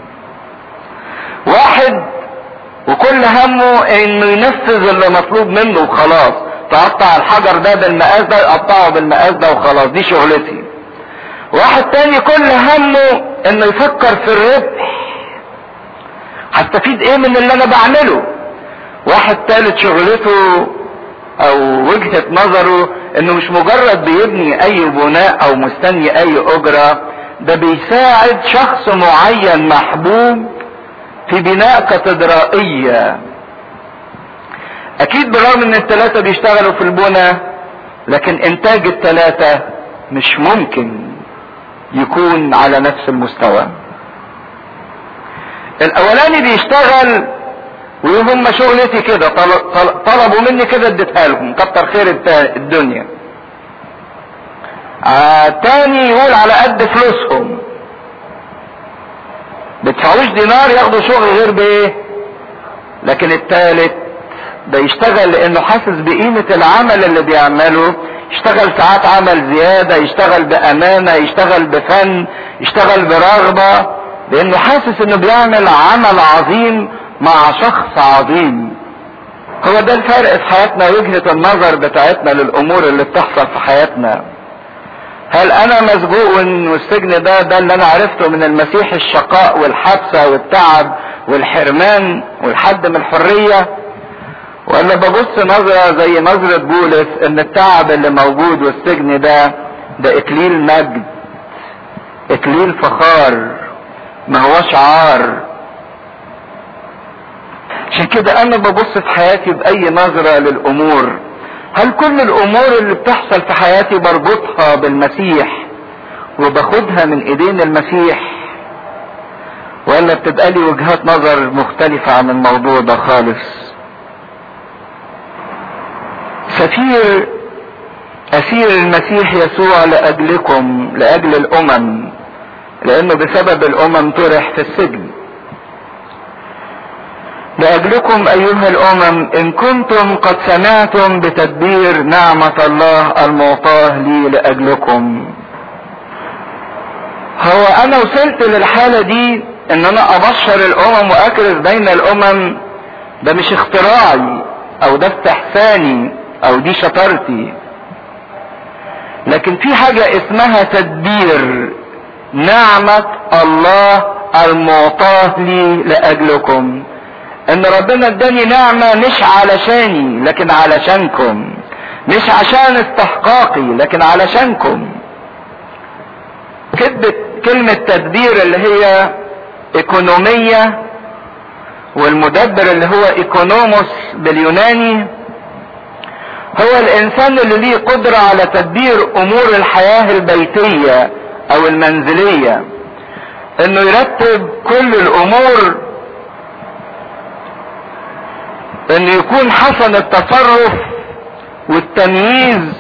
واحد وكل همه انه ينفذ اللي مطلوب منه وخلاص، تقطع الحجر ده بالمقاس ده يقطعه بالمقاس ده وخلاص، دي شغلتي. واحد تاني كل همه انه يفكر في الربح، هستفيد ايه من اللي انا بعمله. واحد تالت شغلته او وجهة نظره انه مش مجرد بيبني اي بناء او مستني اي اجرة، ده بيساعد شخص معين محبوب في بناء كاتدرائية. اكيد بالرغم ان الثلاثة بيشتغلوا في البناء، لكن انتاج الثلاثة مش ممكن يكون على نفس المستوى. الاولاني بيشتغل وهم شغلتي كده، طلبوا مني كده اديتها لهم، كتر خير الدنيا. تاني يقول على قد فلوسهم، بيدفعوش دينار ياخدوا شغل غير بايه. لكن التالت ده يشتغل لانه حاسس بقيمة العمل اللي بيعمله، يشتغل ساعات عمل زيادة، يشتغل بامانة، يشتغل بفن، يشتغل برغبة، لانه حاسس انه بيعمل عمل عظيم مع شخص عظيم. هو ده الفرق في حياتنا، وجهة النظر بتاعتنا للامور اللي بتحصل في حياتنا. هل انا مسجون والسجن ده اللي انا عرفته من المسيح، الشقاء والحبسة والتعب والحرمان والحد من الحرية، ولا ببص نظرة زي نظرة بولس ان التعب اللي موجود والسجن ده اكليل مجد، اكليل فخار، ما هوش عار. عشان كده انا ببص في حياتي باي نظرة للامور. هل كل الامور اللي بتحصل في حياتي بربطها بالمسيح وباخدها من ايدين المسيح، ولا بتبقى لي وجهات نظر مختلفة عن الموضوع ده خالص؟ سفير اسير المسيح يسوع لاجلكم، لاجل الامم، لانه بسبب الامم طرح في السجن. لاجلكم ايها الامم ان كنتم قد سمعتم بتدبير نعمة الله المعطاه لي لاجلكم. هو انا وصلت للحالة دي ان انا ابشر الامم واكرز بين الامم، ده مش اختراعي او ده استحساني او دي شطارتي، لكن في حاجة اسمها تدبير نعمة الله المعطاه لي لاجلكم. ان ربنا اداني نعمة مش علشاني لكن علشانكم، مش عشان استحقاقي لكن علشانكم. كلمة تدبير اللي هي ايكونومية، والمدبر اللي هو ايكونوموس باليوناني، هو الانسان اللي ليه قدرة على تدبير امور الحياة البيتية او المنزلية، انه يرتب كل الامور، انه يكون حسن التصرف والتمييز،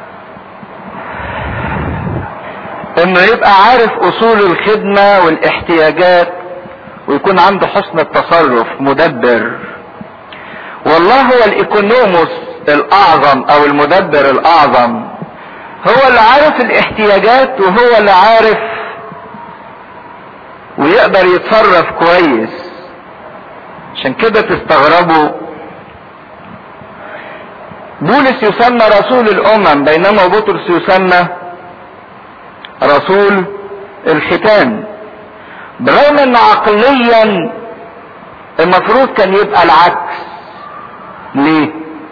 انه يبقى عارف اصول الخدمة والاحتياجات، ويكون عنده حسن التصرف، مدبر. والله هو الايكونوموس الاعظم او المدبر الاعظم، هو اللي عارف الاحتياجات وهو اللي عارف ويقدر يتصرف كويس. عشان كده تستغربوا بولس يسمى رسول الامم بينما بطرس يسمى رسول الختان، برغم ان عقليا المفروض كان يبقى العكس. ليه؟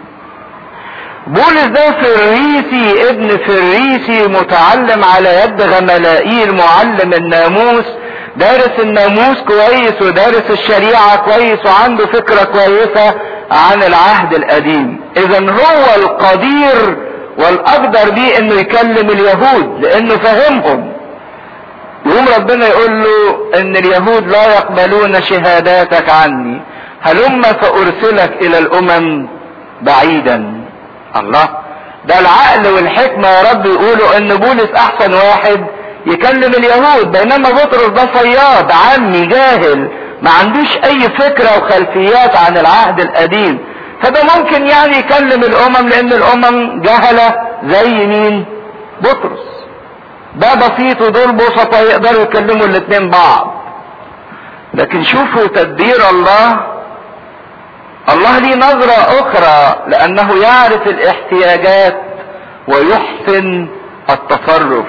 بولس ده فريسي ابن فريسي متعلم على يد غملائيل معلم الناموس، دارس الناموس كويس ودارس الشريعة كويس وعنده فكرة كويسة عن العهد القديم. اذا هو القدير والاقدر بيه انه يكلم اليهود لانه فهمهم. يقوم ربنا يقول له ان اليهود لا يقبلون شهاداتك عني، هلم فارسلك الى الامم بعيدا. الله، ده العقل والحكمة يا رب يقولوا ان بولس احسن واحد يكلم اليهود، بينما بطرس ده صياد عامي جاهل ما عندوش اي فكرة وخلفيات عن العهد القديم، فده ممكن يعني يكلم الامم لان الامم جهلة زي مين؟ بطرس. ده بسيط ودول بسطة يقدروا يكلموا الاتنين بعض. لكن شوفوا تدبير الله، الله ليه نظرة اخرى لانه يعرف الاحتياجات ويحسن التصرف.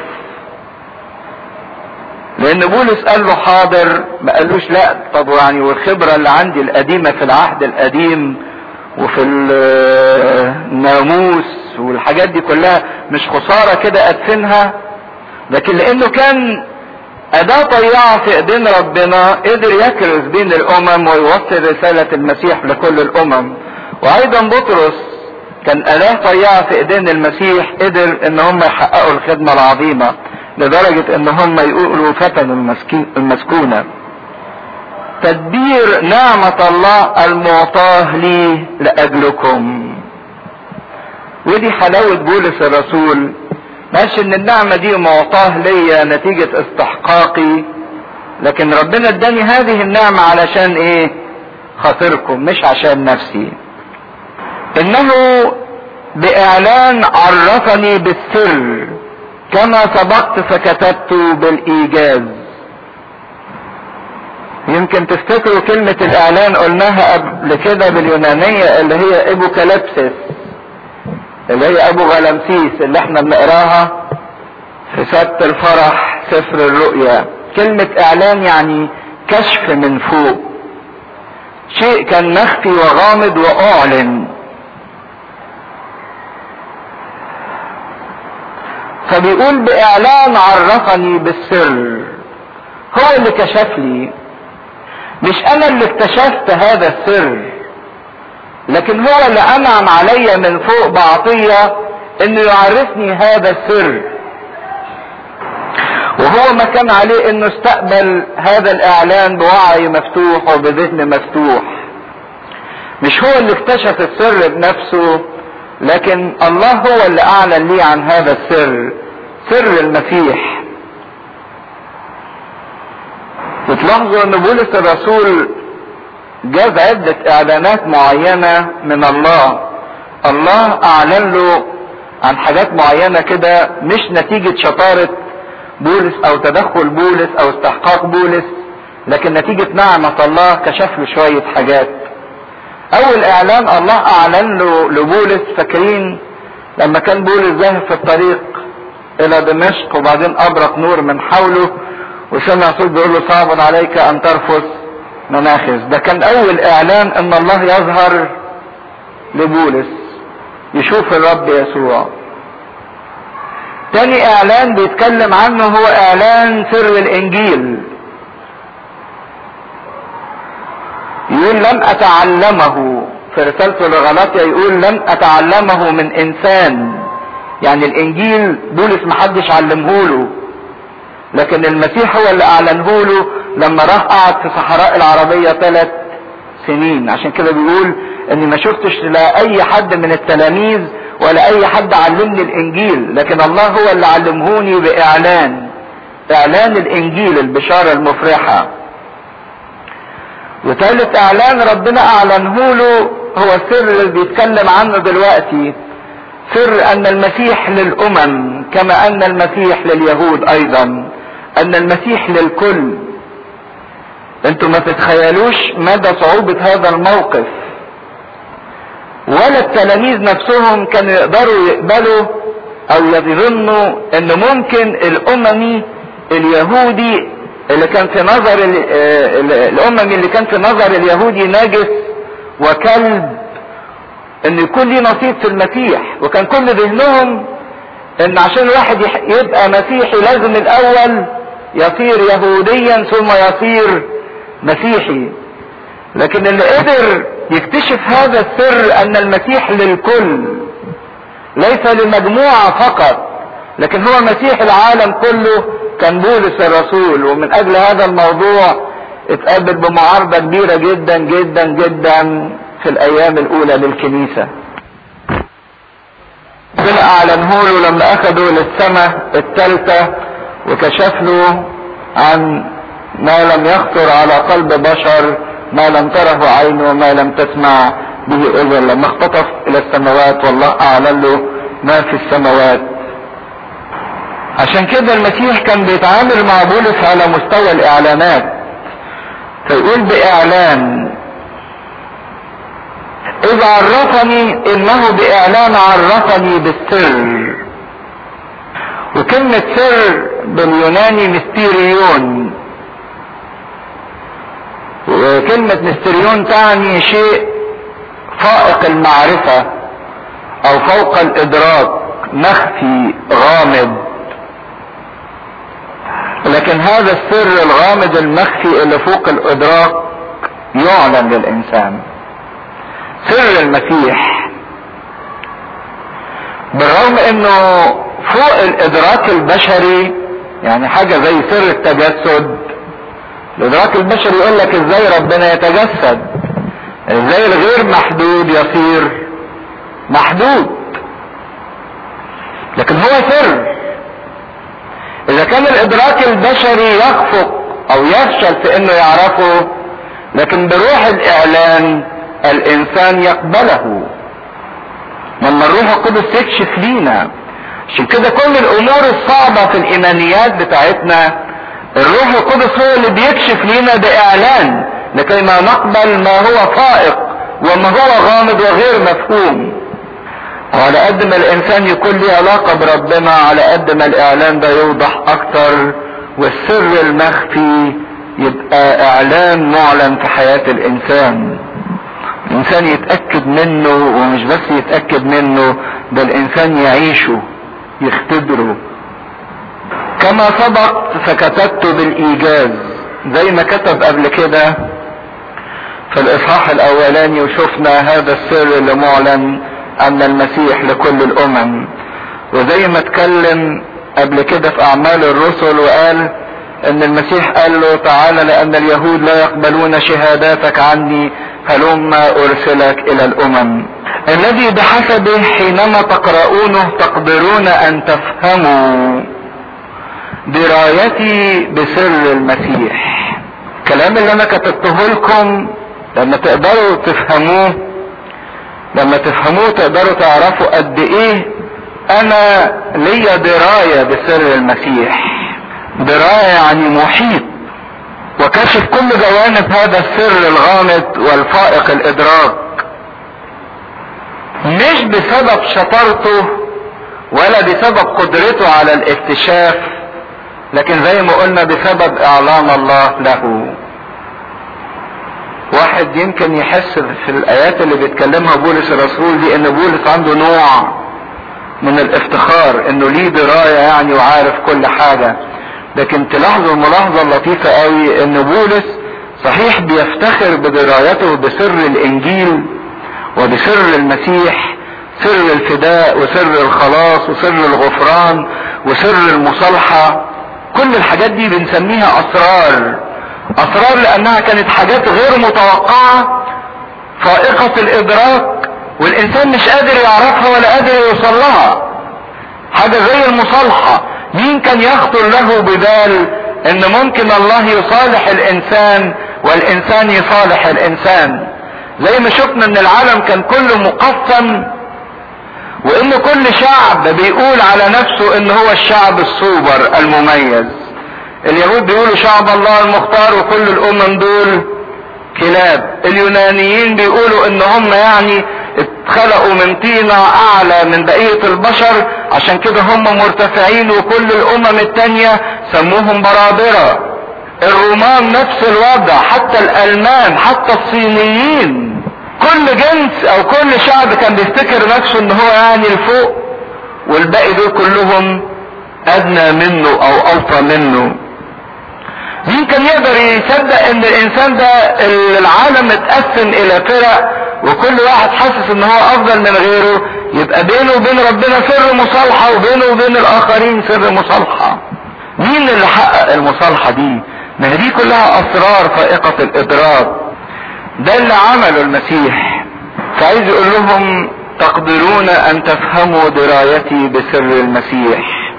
لان بولس قال له حاضر، ما قالوش لا طب يعني والخبرة اللي عندي القديمة في العهد القديم وفي الناموس والحاجات دي كلها مش خسارة كده ادفنها. لكن لانه كان اداة طيعة في ايدين ربنا قدر يكرز بين الامم ويوصل رسالة المسيح لكل الامم. وايضا بطرس كان اداة طيعة في ايدين المسيح، قدر ان هم يحققوا الخدمة العظيمة لدرجة ان هم يقولوا فتنوا المسكونة. تدبير نعمة الله المعطاه لي لاجلكم. ودي حلاوة بولس الرسول، ماشي ان النعمة دي معطاه ليا نتيجة استحقاقي، لكن ربنا اداني هذه النعمة علشان ايه؟ خاطركم مش عشان نفسي. انه باعلان عرفني بالسر كما سبقت فكتبت بالايجاز. يمكن تفتكروا كلمة الاعلان قلناها قبل كده باليونانية اللي هي ابوكاليبسس، اللي هي ابو غلمسيس اللي احنا بنقراها في سبت الفرح سفر الرؤيا. كلمة اعلان يعني كشف من فوق، شيء كان مخفي وغامض واعلن. فبيقول باعلان عرفني بالسر، هو اللي كشف لي، مش انا اللي اكتشفت هذا السر، لكن هو اللي انعم علي من فوق بعطية انه يعرفني هذا السر، وهو ما كان عليه انه استقبل هذا الاعلان بوعي مفتوح وبذهن مفتوح. مش هو اللي اكتشف السر بنفسه، لكن الله هو اللي اعلن لي عن هذا السر، سر المسيح. وتلاحظوا ان بولس الرسول جاز عدة اعلانات معينة من الله. الله اعلن له عن حاجات معينة كده، مش نتيجة شطارة بولس او تدخل بولس او استحقاق بولس، لكن نتيجة نعمة الله كشف له شوية حاجات. اول اعلان الله اعلن له لبولس، فاكرين لما كان بولس ذاهب في الطريق الى دمشق وبعدين ابرق نور من حوله وسمع صوت بيقول له صعب عليك ان ترفس مناخس. ده كان اول اعلان ان الله يظهر لبولس يشوف الرب يسوع. تاني اعلان بيتكلم عنه هو اعلان سر الانجيل. يقول لم اتعلمه في رسالته لغلاطيا، يقول لم اتعلمه من انسان. يعني الانجيل بولس محدش علمهوله، لكن المسيح هو اللي اعلنهوله لما راح قعد في صحراء العربية 3 سنين. عشان كده بيقول اني ما شفتش لا اي حد من التلاميذ ولا اي حد علمني الانجيل، لكن الله هو اللي علمهوني باعلان الانجيل، البشارة المفرحة. وثالث اعلان ربنا اعلنه له هو السر اللي بيتكلم عنه دلوقتي، سر ان المسيح للامم كما ان المسيح لليهود ايضا، ان المسيح للكل. انتوا ما تتخيلوش مدى صعوبة هذا الموقف، ولا التلاميذ نفسهم كانوا يقدروا يقبلوا او يظنوا ان ممكن الاممي اليهودي اللي كان في نظر الاممي اللي كان في نظر اليهودي نجس وكلب ان يكون ليه نصيب في المسيح. وكان كل ذهنهم ان عشان الواحد يبقى مسيحي لازم الاول يصير يهوديا ثم يصير مسيحي. لكن اللي قدر يكتشف هذا السر ان المسيح للكل ليس لمجموعة فقط، لكن هو مسيح العالم كله، كان بولس الرسول. ومن اجل هذا الموضوع اتقابل بمعارضة كبيرة جدا جدا جدا في الايام الاولى للكنيسة. ربنا اعلنه له لما اخذه للسماء الثالثة وكشف له عن ما لم يخطر على قلب بشر، ما لم تره عين وما لم تسمع به اذن، لما اختطف الى السماوات والله اعلن له ما في السماوات. عشان كده المسيح كان بيتعامل مع بولس على مستوى الاعلانات، فيقول باعلان اذا عرفني انه باعلان عرفني بالسر. وكلمة سر باليوناني ميستيريون، وكلمة ميستيريون تعني شيء فائق المعرفة او فوق الادراك، مخفي غامض. لكن هذا السر الغامض المخفي اللي فوق الادراك يعلن للانسان، سر المسيح. بالرغم انه فوق الادراك البشري، يعني حاجة زي سر التجسد. الادراك البشري يقول لك ازاي ربنا يتجسد، ازاي الغير محدود يصير محدود، لكن هو سر. اذا كان الادراك البشري يخفق او يفشل في انه يعرفه، لكن بروح الاعلان الانسان يقبله لما الروح القدس يكشف لينا. عشان كده كل الامور الصعبة في الايمانيات بتاعتنا الروح القدس هو اللي بيكشف لينا باعلان، لكي ما نقبل ما هو فائق وما هو غامض وغير مفهوم. وعلى قد ما الانسان يكون له علاقة بربنا، على قد ما الاعلان ده يوضح اكتر، والسر المخفي يبقى اعلان معلن في حياة الانسان. الانسان يتأكد منه، ومش بس يتأكد منه، ده الانسان يعيشه يختبره. كما سبق فكتبت بالايجاز، زي ما كتب قبل كده في الاصحاح الاولاني، وشفنا هذا السر اللي معلن ان المسيح لكل الامم. وزي ما اتكلم قبل كده في اعمال الرسل وقال ان المسيح قال له تعالى لان اليهود لا يقبلون شهاداتك عني هلما ارسلك الى الامم، الذي بحسبه حينما تقرؤونه تقدرون ان تفهموا درايتي بسر المسيح. الكلام اللي انا كتبته لكم لما تقدروا تفهموه، لما تفهموه تقدروا تعرفوا قد ايه انا ليا دراية بسر المسيح. دراية يعني محيط وكشف كل جوانب هذا السر الغامض والفائق الادراك، مش بسبب شطارته ولا بسبب قدرته على الاكتشاف، لكن زي ما قلنا بسبب اعلان الله له. واحد يمكن يحس في الايات اللي بيتكلمها بولس الرسول دي ان بولس عنده نوع من الافتخار انه ليه دراية يعني وعارف كل حاجة، لكن تلاحظوا الملاحظة اللطيفة قوي ان بولس صحيح بيفتخر بدرايته بسر الانجيل وبسر المسيح، سر الفداء وسر الخلاص وسر الغفران وسر المصالحة. كل الحاجات دي بنسميها اسرار، اسرار لانها كانت حاجات غير متوقعة فائقة الادراك والانسان مش قادر يعرفها ولا قادر يوصل لها. حاجة زي المصالحة، مين كان يخطر له ببال ان ممكن الله يصالح الانسان والانسان يصالح الانسان؟ زي ما شفنا ان العالم كان كله مقسم وان كل شعب بيقول على نفسه ان هو الشعب السوبر المميز. اليهود بيقولوا شعب الله المختار وكل الامم دول كلاب. اليونانيين بيقولوا ان هم يعني اتخلقوا من طينة اعلى من بقية البشر عشان كده هم مرتفعين وكل الامم التانية سموهم برابرة. الرومان نفس الوضع، حتى الالمان، حتى الصينيين، كل جنس او كل شعب كان بيفتكر نفسه ان هو يعني الفوق والباقي دول كلهم ادنى منه او اوطى منه. مين كان يقدر يصدق ان الانسان ده العالم اتقسم الى فرق وكل واحد حاسس ان هو افضل من غيره، يبقى بينه وبين ربنا سر مصالحة وبينه وبين الاخرين سر مصالحة. مين اللي حقق المصالحة دي؟ ما دي كلها اسرار فائقة الادراك. ده اللي عمله المسيح. فعايز يقول لهم تقدرون ان تفهموا درايتي بسر المسيح.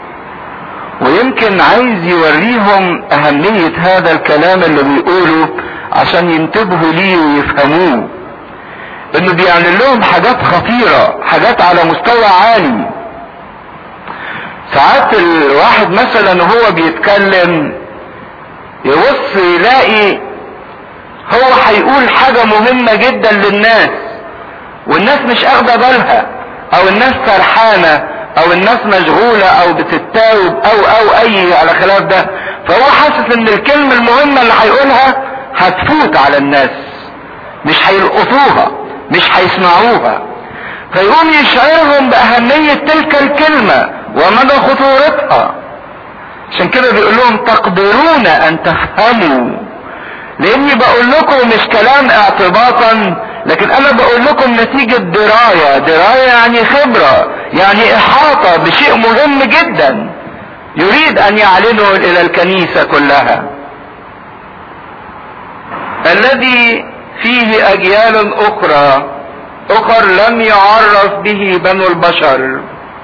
ويمكن عايز يوريهم اهمية هذا الكلام اللي بيقوله عشان ينتبهوا ليه ويفهموه، انه بيعمل لهم حاجات خطيرة، حاجات على مستوى عالي. ساعات الواحد مثلا وهو بيتكلم يبص يلاقي هو هيقول حاجة مهمة جدا للناس والناس مش اخده بالها، او الناس سرحانة، او الناس مشغولة او بتتاوب او اي على خلاف ده، فهو حاسس ان الكلمة المهمة اللي هيقولها هتفوت على الناس، مش هيلقطوها، مش هيسمعوها، فيقوم يشعرهم باهمية تلك الكلمة ومدى خطورتها. عشان كده بيقول لهم تقدرون ان تفهموا، لاني بقول لكم مش كلام اعتباطا، لكن انا بقول لكم نتيجة دراية. دراية يعني خبرة، يعني احاطة بشيء مهم جدا يريد ان يعلنه الى الكنيسة كلها، الذي فيه اجيال اخر لم يعرف به بنو البشر.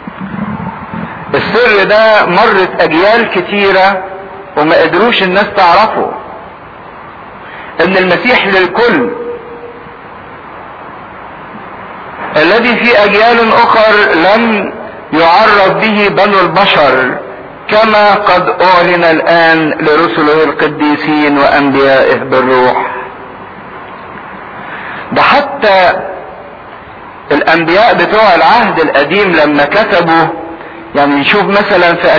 السر ده مرت اجيال كتيرة وما قدروش الناس تعرفه، ان المسيح للكل، الذي في اجيال اخر لم يعرف به بنو البشر كما قد اعلن الان لرسله القديسين وانبيائه بالروح. ده حتى الانبياء بتوع العهد القديم لما كتبوا، يعني نشوف مثلا في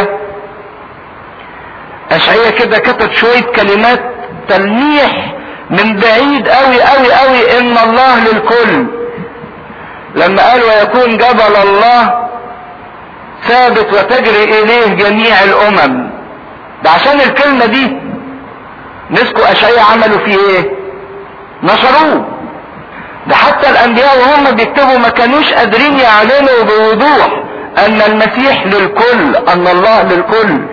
اشعياء كده كتب شوية كلمات تلميح من بعيد قوي قوي قوي ان الله للكل، لما قال ويكون جبل الله ثابت وتجري اليه جميع الامم. ده عشان الكلمة دي مسكوا اشعياء عملوا فيه ايه؟ نشروه. ده حتى الانبياء وهم بيكتبوا ما كانوش قادرين يعلنوا بوضوح ان المسيح للكل، ان الله للكل.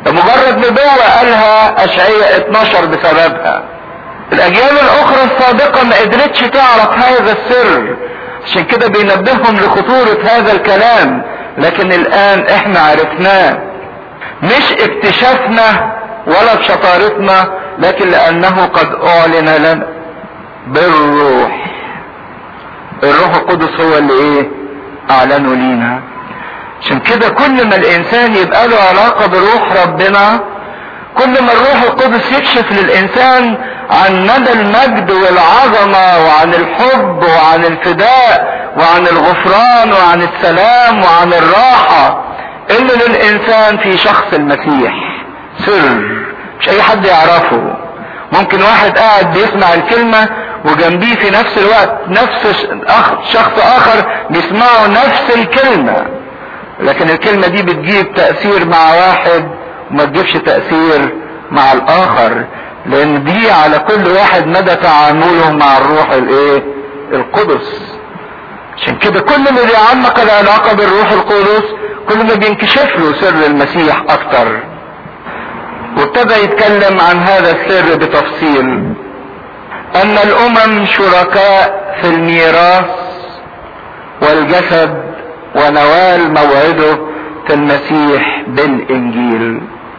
مجرد نبوة قالها اشعياء 12 بسببها. الاجيال الاخرى السابقة ما قدرتش تعرف هذا السر، عشان كده بينبههم لخطورة هذا الكلام. لكن الان احنا عرفناه، مش اكتشفنا ولا بشطارتنا، لكن لانه قد اعلن لنا بالروح. الروح القدس هو اللي ايه؟ اعلنه لينا. عشان كده كل ما الانسان يبقى له علاقة بروح ربنا، كل ما الروح القدس يكشف للانسان عن مدى المجد والعظمة وعن الحب وعن الفداء وعن الغفران وعن السلام وعن الراحة اللي للانسان في شخص المسيح. سر مش اي حد يعرفه. ممكن واحد قاعد بيسمع الكلمة وجنبيه في نفس الوقت نفس شخص اخر بيسمعوا نفس الكلمة، لكن الكلمة دي بتجيب تأثير مع واحد وما تجيبش تأثير مع الاخر، لان دي على كل واحد مدى تعامله مع الروح الايه؟ القدس. عشان كده كل ما بيعمق العلاقة بالروح القدس كل ما بينكشف له سر المسيح اكتر. وابتدى يتكلم عن هذا السر بتفصيل، ان الامم شركاء في الميراث والجسد ونوال موعده في المسيح بالانجيل.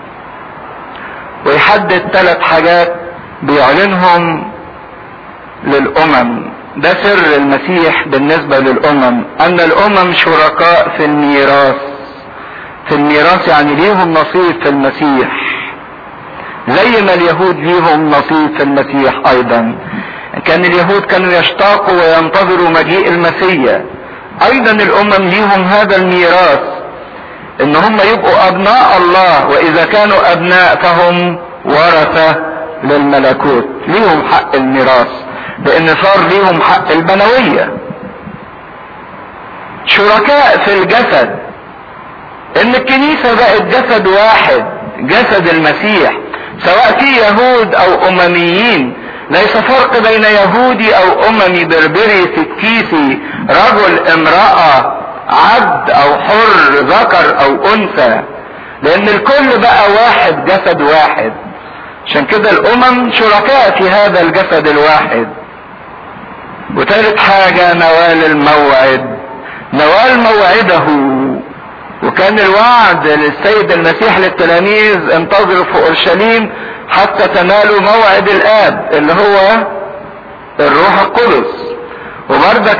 ويحدد 3 حاجات بيعلنهم للامم. ده سر المسيح بالنسبة للامم، ان الامم شركاء في الميراث. في الميراث يعني ليهم نصيب في المسيح، زي ما اليهود ليهم نصيب في المسيح ايضا. كان اليهود كانوا يشتاقوا وينتظروا مجيء المسيح، ايضا الامم ليهم هذا الميراث، ان هم يبقوا ابناء الله، واذا كانوا ابناء فهم ورثة للملكوت، ليهم حق الميراث لان صار ليهم حق البنوية. شركاء في الجسد، ان الكنيسة بقت جسد واحد، جسد المسيح، سواء في يهود او امميين. ليس فرق بين يهودي او اممي، بربري سكيسي، رجل امرأة، عبد او حر، ذكر او انثى، لان الكل بقى واحد، جسد واحد. عشان كده الامم شركاء في هذا الجسد الواحد. وثالث حاجة نوال الموعد، نوال موعده. وكان الوعد للسيد المسيح للتلاميذ انتظروا في اورشليم حتى تنالوا موعد الاب اللي هو الروح القدس. وبرضك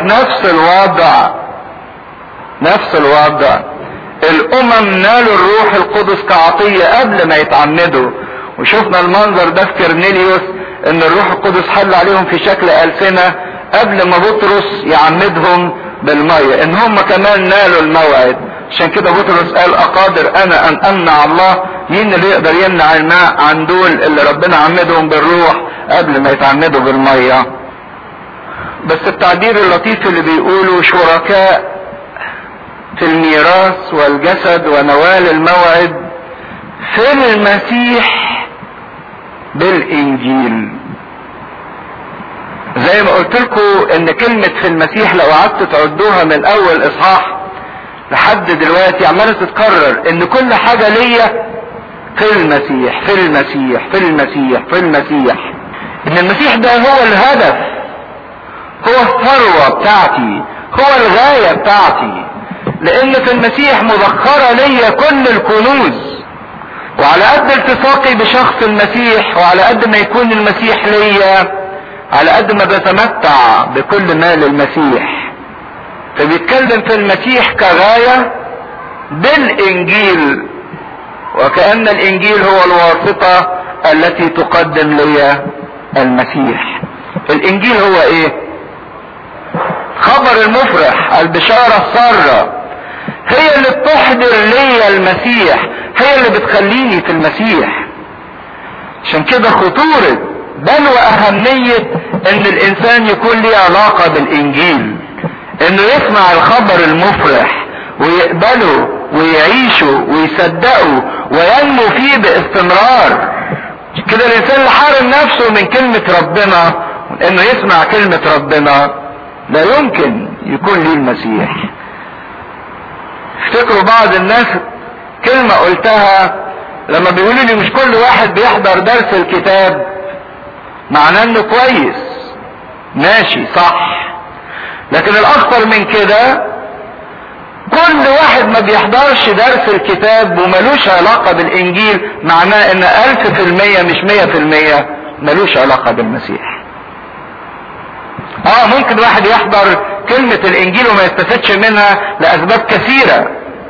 نفس الوضع الامم نالوا الروح القدس كعطية قبل ما يتعمدوا. وشفنا المنظر ده في كرنيليوس، ان الروح القدس حل عليهم في شكل ألسنة قبل ما بطرس يعمدهم بالمية، ان هم كمان نالوا الموعد. عشان كده بطرس قال اقادر انا ان امنع الله؟ مين اللي يقدر يمنع الماء عن دول اللي ربنا عمدهم بالروح قبل ما يتعمدوا بالمية؟ بس التعبير اللطيف اللي بيقولوا شركاء في الميراث والجسد ونوال الموعد في المسيح بالانجيل. زي ما قلت لكم ان كلمة في المسيح لو قعدت تعدوها من اول اصحاح لحد دلوقتي عمالة تتكرر، ان كل حاجة ليا في المسيح في المسيح في المسيح في المسيح. ان المسيح ده هو الهدف، هو الثروة بتاعتي، هو الغاية بتاعتي، لان في المسيح مذخرة ليا كل الكنوز. وعلى قد التصاقي بشخص المسيح وعلى قد ما يكون المسيح ليا، على قد ما بتمتع بكل ما للمسيح. فبيتكلم في المسيح كغاية بالانجيل، وكأن الانجيل هو الواسطة التي تقدم لي المسيح. الانجيل هو ايه؟ خبر المفرح، البشارة السارة، هي اللي بتحضر لي المسيح، هي اللي بتخليني في المسيح. عشان كده خطورة بل واهمية ان الانسان يكون له علاقة بالانجيل، انه يسمع الخبر المفرح ويقبله ويعيشه ويصدقه وينمو فيه باستمرار. كده الانسان اللي حارم نفسه من كلمة ربنا انه يسمع كلمة ربنا لا يمكن يكون ليه المسيح. افتكروا بعض الناس كلمة قلتها لما بيقولوا لي مش كل واحد بيحضر درس الكتاب معناه انه كويس، ماشي صح، لكن الاخطر من كده كل واحد ما بيحضرش درس الكتاب وملوش علاقة بالانجيل معناه ان 1000% مش 100% ملوش علاقة بالمسيح. ممكن واحد يحضر كلمة الانجيل وما يستفدش منها لاسباب كثيرة،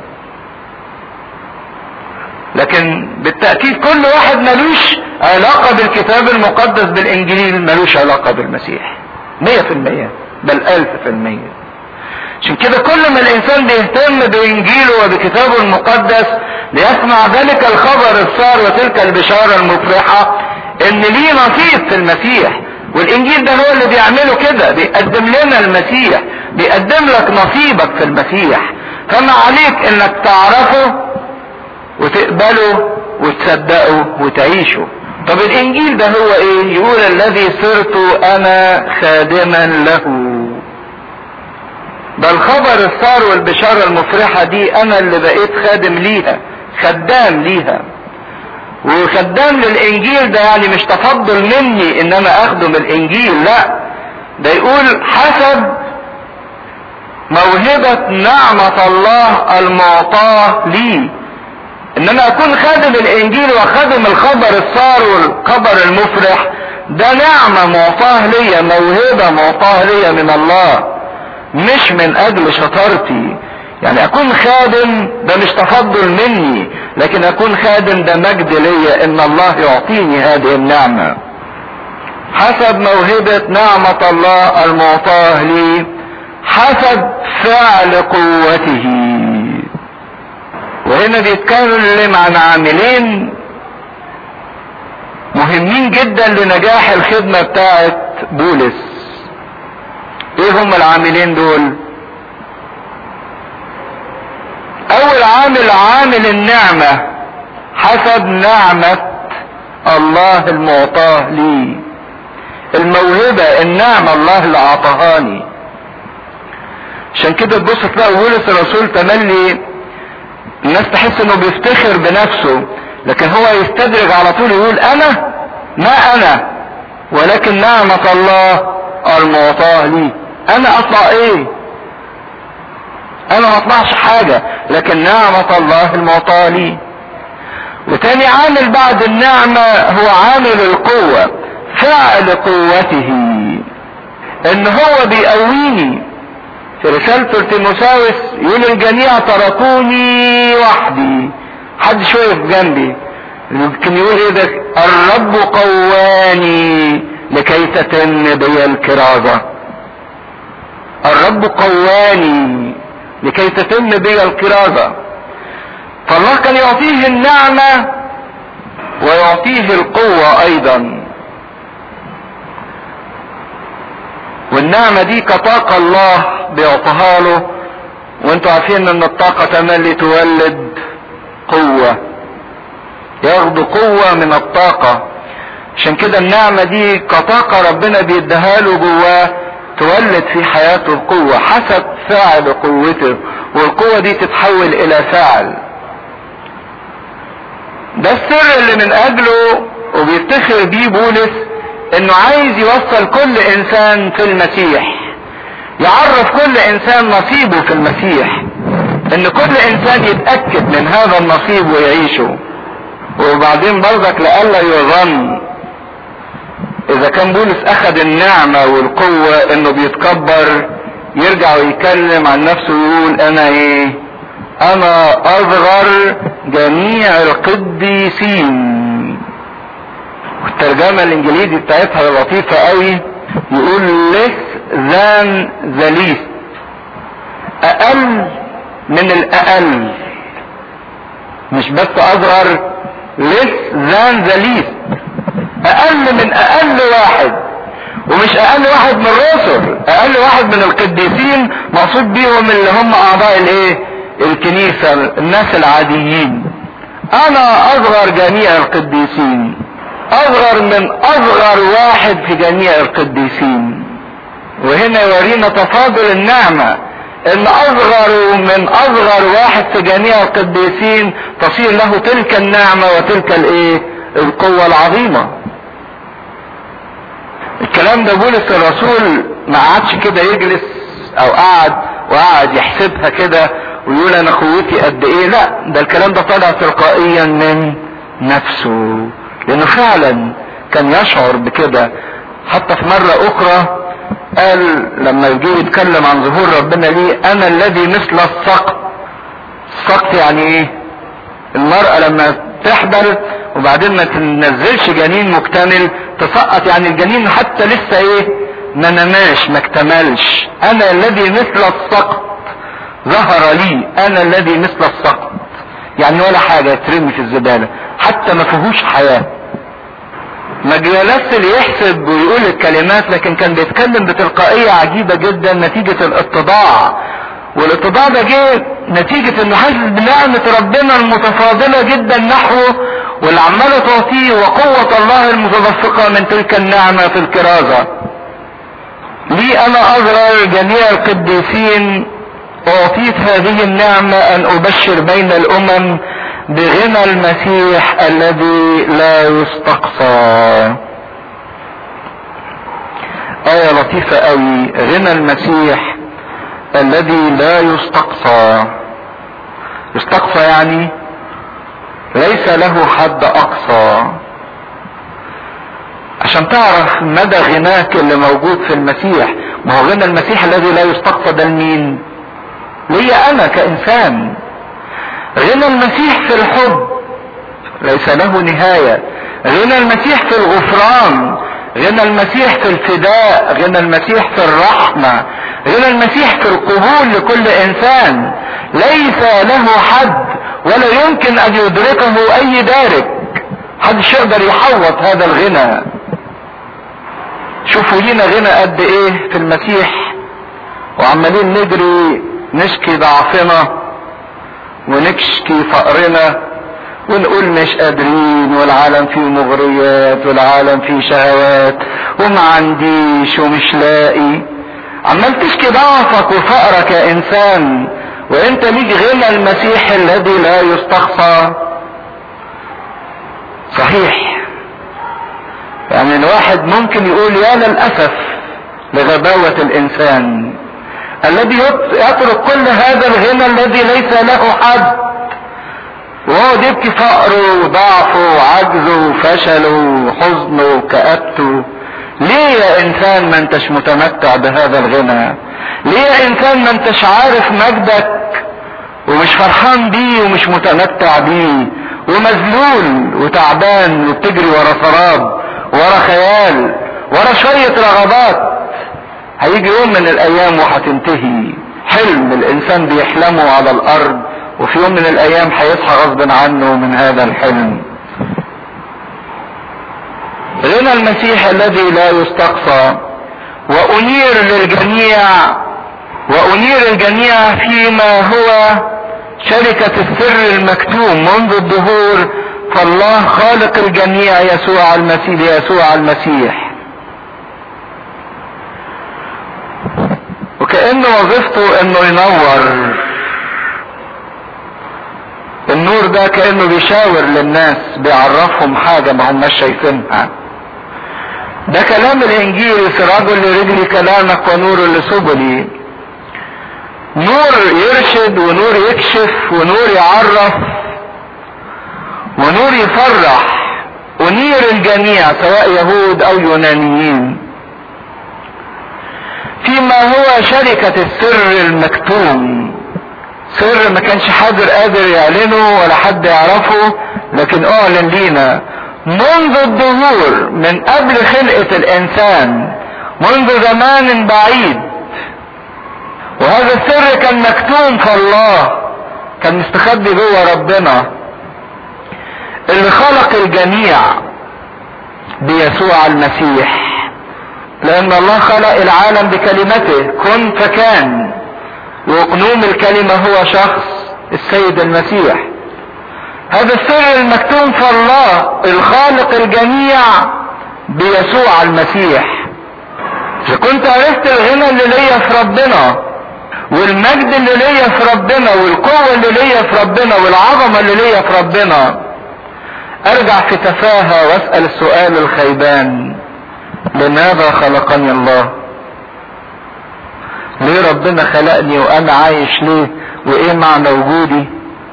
لكن بالتأكيد كل واحد ملوش علاقة بالكتاب المقدس بالانجيل ملوش علاقة بالمسيح 100% بل 1000%. عشان كده كل ما الانسان بيهتم بانجيله وبكتابه المقدس ليسمع ذلك الخبر السار وتلك البشارة المفرحة ان ليه نصيب في المسيح. والانجيل ده هو اللي بيعمله كده، بيقدم لنا المسيح، بيقدم لك نصيبك في المسيح. فما عليك انك تعرفه وتقبله وتصدقه وتعيشه. طب الانجيل ده هو ايه؟ يقول الذي صرت انا خادما له. ده الخبر السار والبشارة المفرحة دي انا اللي بقيت خادم ليها، خدام ليها. وخدام للانجيل ده يعني مش تفضل مني ان انا اخدم الانجيل، لا، ده يقول حسب موهبة نعمة الله المعطاة لي، ان انا اكون خادم الانجيل وخادم الخبر السار والخبر المفرح. ده نعمة معطاه لي، موهبة معطاه لي من الله، مش من اجل شطارتي. يعني اكون خادم ده مش تفضل مني، لكن اكون خادم ده مجد لي ان الله يعطيني هذه النعمة حسب موهبة نعمة الله المعطاه لي حسب فعل قوته. وهنا بيتكلم عن عاملين مهمين جدا لنجاح الخدمة بتاعت بولس. ايه هم العاملين دول؟ اول عامل عامل النعمة، حسب نعمة الله المعطاه لي، الموهبة النعمة الله اللي اعطاهاني. عشان كده تبص تلاقي بولس الرسول تملي الناس تحس انه بيفتخر بنفسه، لكن هو يستدرج على طول يقول انا ما انا ولكن نعمة الله المعطاه لي. انا اطلع ايه؟ انا ما اطلعش حاجة، لكن نعمة الله المعطاه لي. وتاني عامل بعد النعمة هو عامل القوة، فعل قوته، ان هو بيقويني. في رسالته لتيموثاوس يقول الجميع تركوني وحدي، حد شوية في جنبي. يمكن يقول ايه ده؟ الرب قواني لكي تتم بي الكرازة. الرب قواني لكي تتم بي الكرازة. فالله كان يعطيه النعمة ويعطيه القوة ايضا. والنعمة دي كطاقة الله بيعطيها له، وانتوا عارفين ان الطاقة تملي تولد قوة، ياخدوا قوة من الطاقة. عشان كده النعمة دي كطاقة ربنا بيديها له جواه تولد في حياته قوة حسب فعل قوته، والقوة دي تتحول الى فعل. ده السر اللي من اجله وبيفتخر بيه بولس، انه عايز يوصل كل انسان في المسيح، يعرف كل انسان نصيبه في المسيح، ان كل انسان يتأكد من هذا النصيب ويعيشه. وبعدين برضك لألا يظن اذا كان بولس اخذ النعمة والقوة انه بيتكبر، يرجع ويتكلم عن نفسه ويقول انا ايه؟ انا اصغر جميع القديسين. والترجمة الانجليزي بتاعتها لطيفة قوي، يقول less than the least، اقل من الاقل، مش بس اصغر، less than the least، اقل من اقل واحد. ومش اقل واحد من الرسل، اقل واحد من القديسين مقصود بيهم اللي هم اعضاء الايه؟ الكنيسة، الناس العاديين. انا اصغر جميع القديسين، اصغر من اصغر واحد في جميع القديسين. وهنا يورينا تفاضل النعمة، ان من اصغر واحد في جميع القديسين تصير له تلك النعمة وتلك القوة العظيمة. الكلام ده بولس الرسول ما قعدش كده يجلس او قعد يحسبها كده ويقول انا قوتي قد ايه. لا، ده الكلام ده طلع تلقائيا من نفسه، لانه فعلا كان يشعر بكده. حتى في مرة اخرى قال لما يجي يتكلم عن ظهور ربنا ليه: انا الذي مثل السقط. السقط يعني ايه؟ المرأة لما تحبل وبعدين ما تنزلش جنين مكتمل تسقط، يعني الجنين حتى لسه ما نماش ما اكتملش. انا الذي مثل السقط ظهر لي، انا الذي مثل السقط، يعني ولا حاجة يترمي في الزبالة حتى ما فيهوش حياة. ما جلس يحسب ويقول الكلمات، لكن كان بيتكلم بتلقائية عجيبة جدا نتيجة الاتضاع. والاتضاع ده جه نتيجة انه حاسس بنعمة ربنا المتفاضلة جدا نحوه واللي عماله تعطيه، وقوة الله المتدفقة من تلك النعمة في الكرازة. لي انا اصغر جميع القديسين اعطيت هذه النعمة ان ابشر بين الامم بغنى المسيح الذي لا يستقصى. آية لطيفة قوي، غنى المسيح الذي لا يستقصى. يستقصى يعني ليس له حد اقصى. عشان تعرف مدى غناك اللي موجود في المسيح. ما هو غنى المسيح الذي لا يستقصى ده لمين؟ ليا انا كانسان. غنى المسيح في الحب ليس له نهاية. غنى المسيح في الغفران، غنى المسيح في الفداء، غنى المسيح في الرحمة، غنى المسيح في القبول لكل انسان ليس له حد ولا يمكن ان يدركه اي دارك. محدش يقدر يحوط هذا الغنى. شوفوا لينا غنى قد ايه في المسيح، وعمالين نجري نشكي ضعفنا ونشكي فقرنا ونقول مش قادرين، والعالم فيه مغريات والعالم فيه شهوات وما عنديش ومش لاقي. عمال تشكي ضعفك وفقرك يا انسان، وانت ليك غنى المسيح الذي لا يستقصى. صحيح، يعني الواحد ممكن يقول يا للأسف لغباوة الانسان الذي يترك كل هذا الغنى الذي ليس له حد وهو يبكي فقره وضعفه وعجزه وفشله وحزنه وكآبته. ليه يا انسان ما انتش متمتع بهذا الغنى؟ ليه يا انسان ما انتش عارف مجدك ومش فرحان بيه ومش متمتع بيه ومذلول وتعبان وبتجري ورا سراب ورا خيال ورا شوية رغبات؟ هيجي يوم من الايام وهتنتهي. حلم الانسان بيحلمه على الارض وفي يوم من الايام هيصحى غصب عنه من هذا الحلم. غنى المسيح الذي لا يستقصى. وانير الجميع فيما هو شركة السر المكتوم منذ الدهور، فالله خالق الجميع يسوع المسيح. وكأن وظيفته انه ينور. النور ده كأنه بيشاور للناس، بيعرفهم حاجة ما هم شايفينها. ده كلام الانجيل، سراج لرجلي كلامك ونور لسبلي. نور يرشد ونور يكشف ونور يعرف ونور يفرح. ونير الجميع سواء يهود او يونانيين فيما هو شركة السر المكتوم. سر ما كانش حد قادر يعلنه ولا حد يعرفه، لكن اعلن لينا منذ الظهور، من قبل خلقة الانسان، منذ زمان بعيد. وهذا السر كان مكتوم في الله، كان مستخبي جوه ربنا اللي خلق الجميع بيسوع المسيح. لان الله خلق العالم بكلمته كن فكان، وقنوم الكلمة هو شخص السيد المسيح. هذا السر المكتوم في الله الخالق الجميع بيسوع المسيح. اذا كنت عرفت الغنى اللي ليا في ربنا والمجد اللي ليا في ربنا والقوة اللي ليا في ربنا والعظمة اللي ليا في ربنا، ارجع في تفاهة واسأل السؤال الخيبان: لماذا خلقني الله؟ ليه ربنا خلقني وانا عايش ليه؟ وايه معنى وجودي؟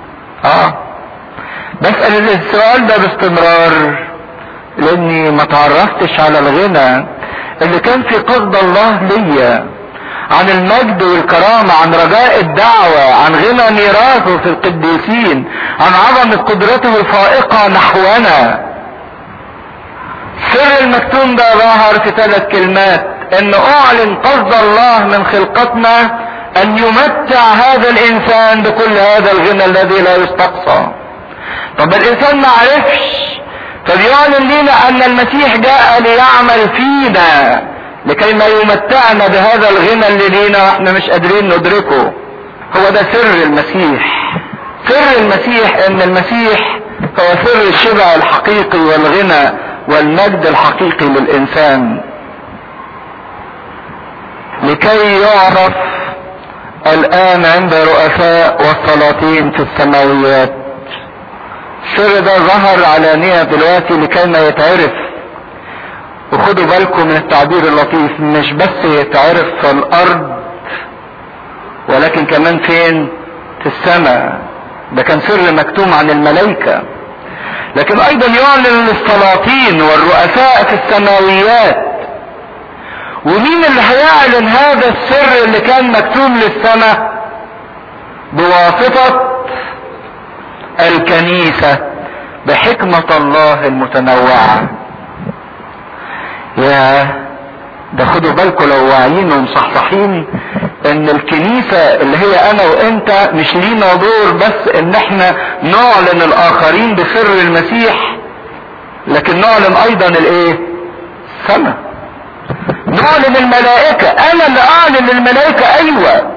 بسأل السؤال ده باستمرار لاني ما تعرفتش على الغنى اللي كان في قصد الله ليا، عن المجد والكرامة، عن رجاء الدعوة، عن غنى ميراثه في القديسين، عن عظمة قدرته الفائقة نحونا. سر المكتوم ده ظهر في 3 كلمات: ان اعلن قصد الله من خلقتنا ان يمتع هذا الانسان بكل هذا الغنى الذي لا يستقصى. طب الانسان ما عرفش، فبيعلن لنا ان المسيح جاء ليعمل فينا لكي ما يمتعنا بهذا الغنى اللي لينا واحنا مش قادرين ندركه. هو ده سر المسيح. سر المسيح ان المسيح هو سر الشبع الحقيقي والغنى والمجد الحقيقي للانسان، لكي يعرف الان عند رؤساء والسلاطين في السماويات. السر ده ظهر علانية دلوقتي لكي ما يتعرف. وخدوا بالكم من التعبير اللطيف، مش بس يتعرف في الارض ولكن كمان فين؟ في السماء. ده كان سر مكتوم عن الملائكة، لكن ايضا يعلن للسلاطين والرؤساء في السماويات. ومين اللي هيعلن هذا السر اللي كان مكتوم للسماء؟ بواسطة الكنيسة، بحكمة الله المتنوعة. ده خدوا بالكم لو واعيين ومصحصحين ان الكنيسة اللي هي انا وانت مش لينا دور بس ان احنا نعلن الاخرين بسر المسيح، لكن نعلن ايضا الايه؟ السماء. نعلن الملائكة. انا اللي اعلن الملائكة، ايوه.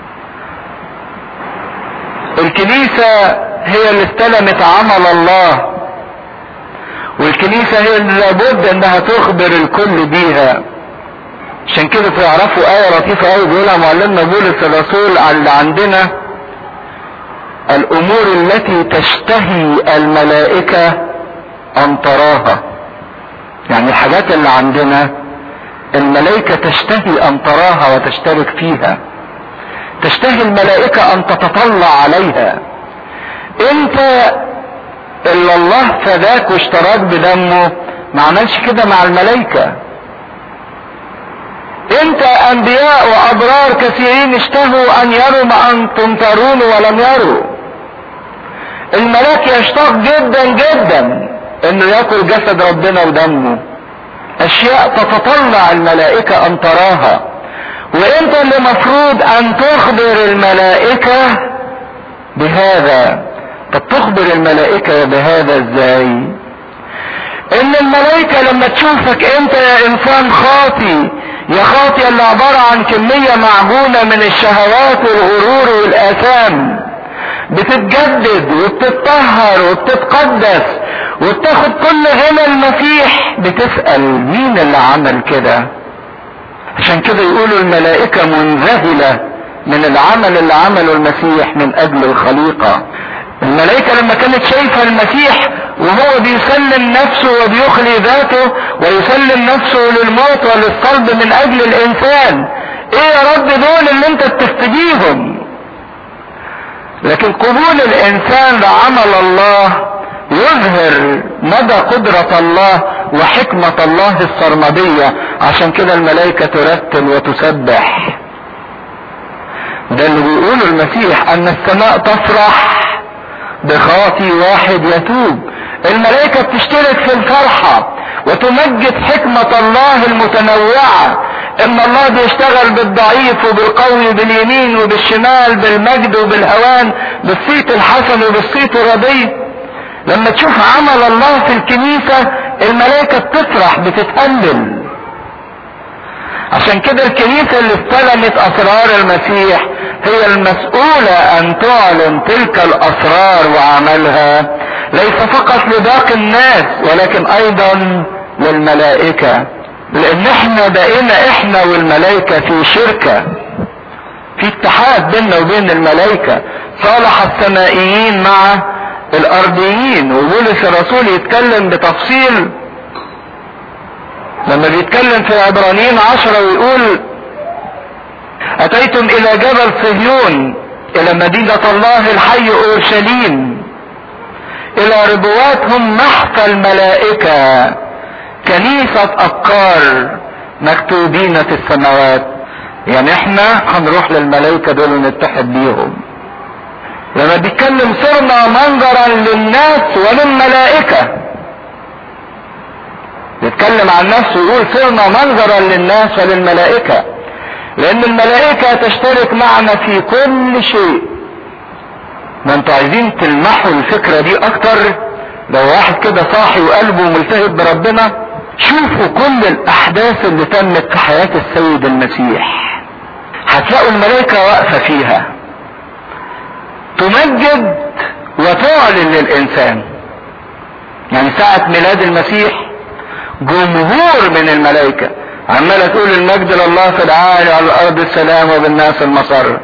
الكنيسة هي اللي استلمت عمل الله، والكنيسة هي اللي لابد انها تخبر الكل بيها. عشان كده تعرفوا آية لطيفة قوي بيقولها معلمنا بولس الرسول اللي عندنا: الامور التي تشتهي الملائكة ان تراها. يعني الحاجات اللي عندنا الملائكة تشتهي ان تراها وتشترك فيها. تشتهي الملائكة ان تتطلع عليها. انت الا الله فداك واشتراك بدمه ما عملش كده مع الملائكة. انت انبياء وابرار كثيرين اشتهوا ان يروا ما انتم ترون ولم يروا. الملاك يشتاق جدا جدا انه ياكل جسد ربنا ودمه. اشياء تتطلع الملائكة ان تراها، وانت اللي مفروض ان تخبر الملائكة بهذا. طب تخبر الملائكة بهذا ازاي؟ ان الملائكة لما تشوفك انت يا انسان خاطي، يا خاطي اللي عبارة عن كمية معجونة من الشهوات والغرور والآثام، بتتجدد وبتتطهر وبتتقدس وبتاخد كل غنى المسيح، بتسأل مين اللي عمل كده؟ عشان كده يقولوا الملائكة منذهلة من العمل اللي عمله المسيح من اجل الخليقة. الملائكة لما كانت شايفة المسيح وهو بيسلم نفسه وبيخلي ذاته ويسلم نفسه للموت وللصلب من اجل الانسان، ايه يا رب دول اللي انت بتفتديهم؟ لكن قبول الانسان لعمل الله يظهر مدى قدرة الله وحكمة الله السرمدية. عشان كده الملائكة ترتل وتسبح. ده اللي بيقوله المسيح ان السماء تفرح بخاطي واحد يتوب. الملائكة بتشترك في الفرحة وتمجد حكمة الله المتنوعة، ان الله بيشتغل بالضعيف وبالقوي باليمين وبالشمال، بالمجد وبالهوان، بالصيت الحسن وبالصيت الرديء. لما تشوف عمل الله في الكنيسة الملائكة بتفرح بتتهلل. عشان كده الكنيسة اللي استلمت اسرار المسيح هي المسؤولة ان تعلن تلك الاسرار وعملها، ليس فقط لباقي الناس ولكن ايضا للملائكة. لان احنا بقينا احنا والملائكة في في اتحاد بيننا وبين الملائكة. صالح السمائيين مع الارضيين. وبولس الرسول يتكلم بتفصيل لما بيتكلم في عبرانيين 10 ويقول اتيتم الى جبل صهيون، الى مدينة الله الحي اورشليم، الى ربواتهم محفى الملائكة، كنيسة ابكار مكتوبين في السماوات. يعني احنا هنروح للملائكة دول ونتحد بيهم. لما بيتكلم صرنا منظرا للناس وللملائكة، يتكلم عن نفسه ويقول صرنا منظرا للناس وللملائكة، لان الملائكة تشترك معنا في كل شيء. ما انتوا عايزين تلمحوا الفكرة دي اكتر؟ لو واحد كده صاحي وقلبه ملتهب بربنا، شوفوا كل الاحداث اللي تمت في حياة السيد المسيح، هتلاقوا الملائكة واقفة فيها تمجد وتعلن للانسان. يعني ساعة ميلاد المسيح جمهور من الملائكة عمالة تقول المجد لله في العالي على الارض السلام وبالناس المسر.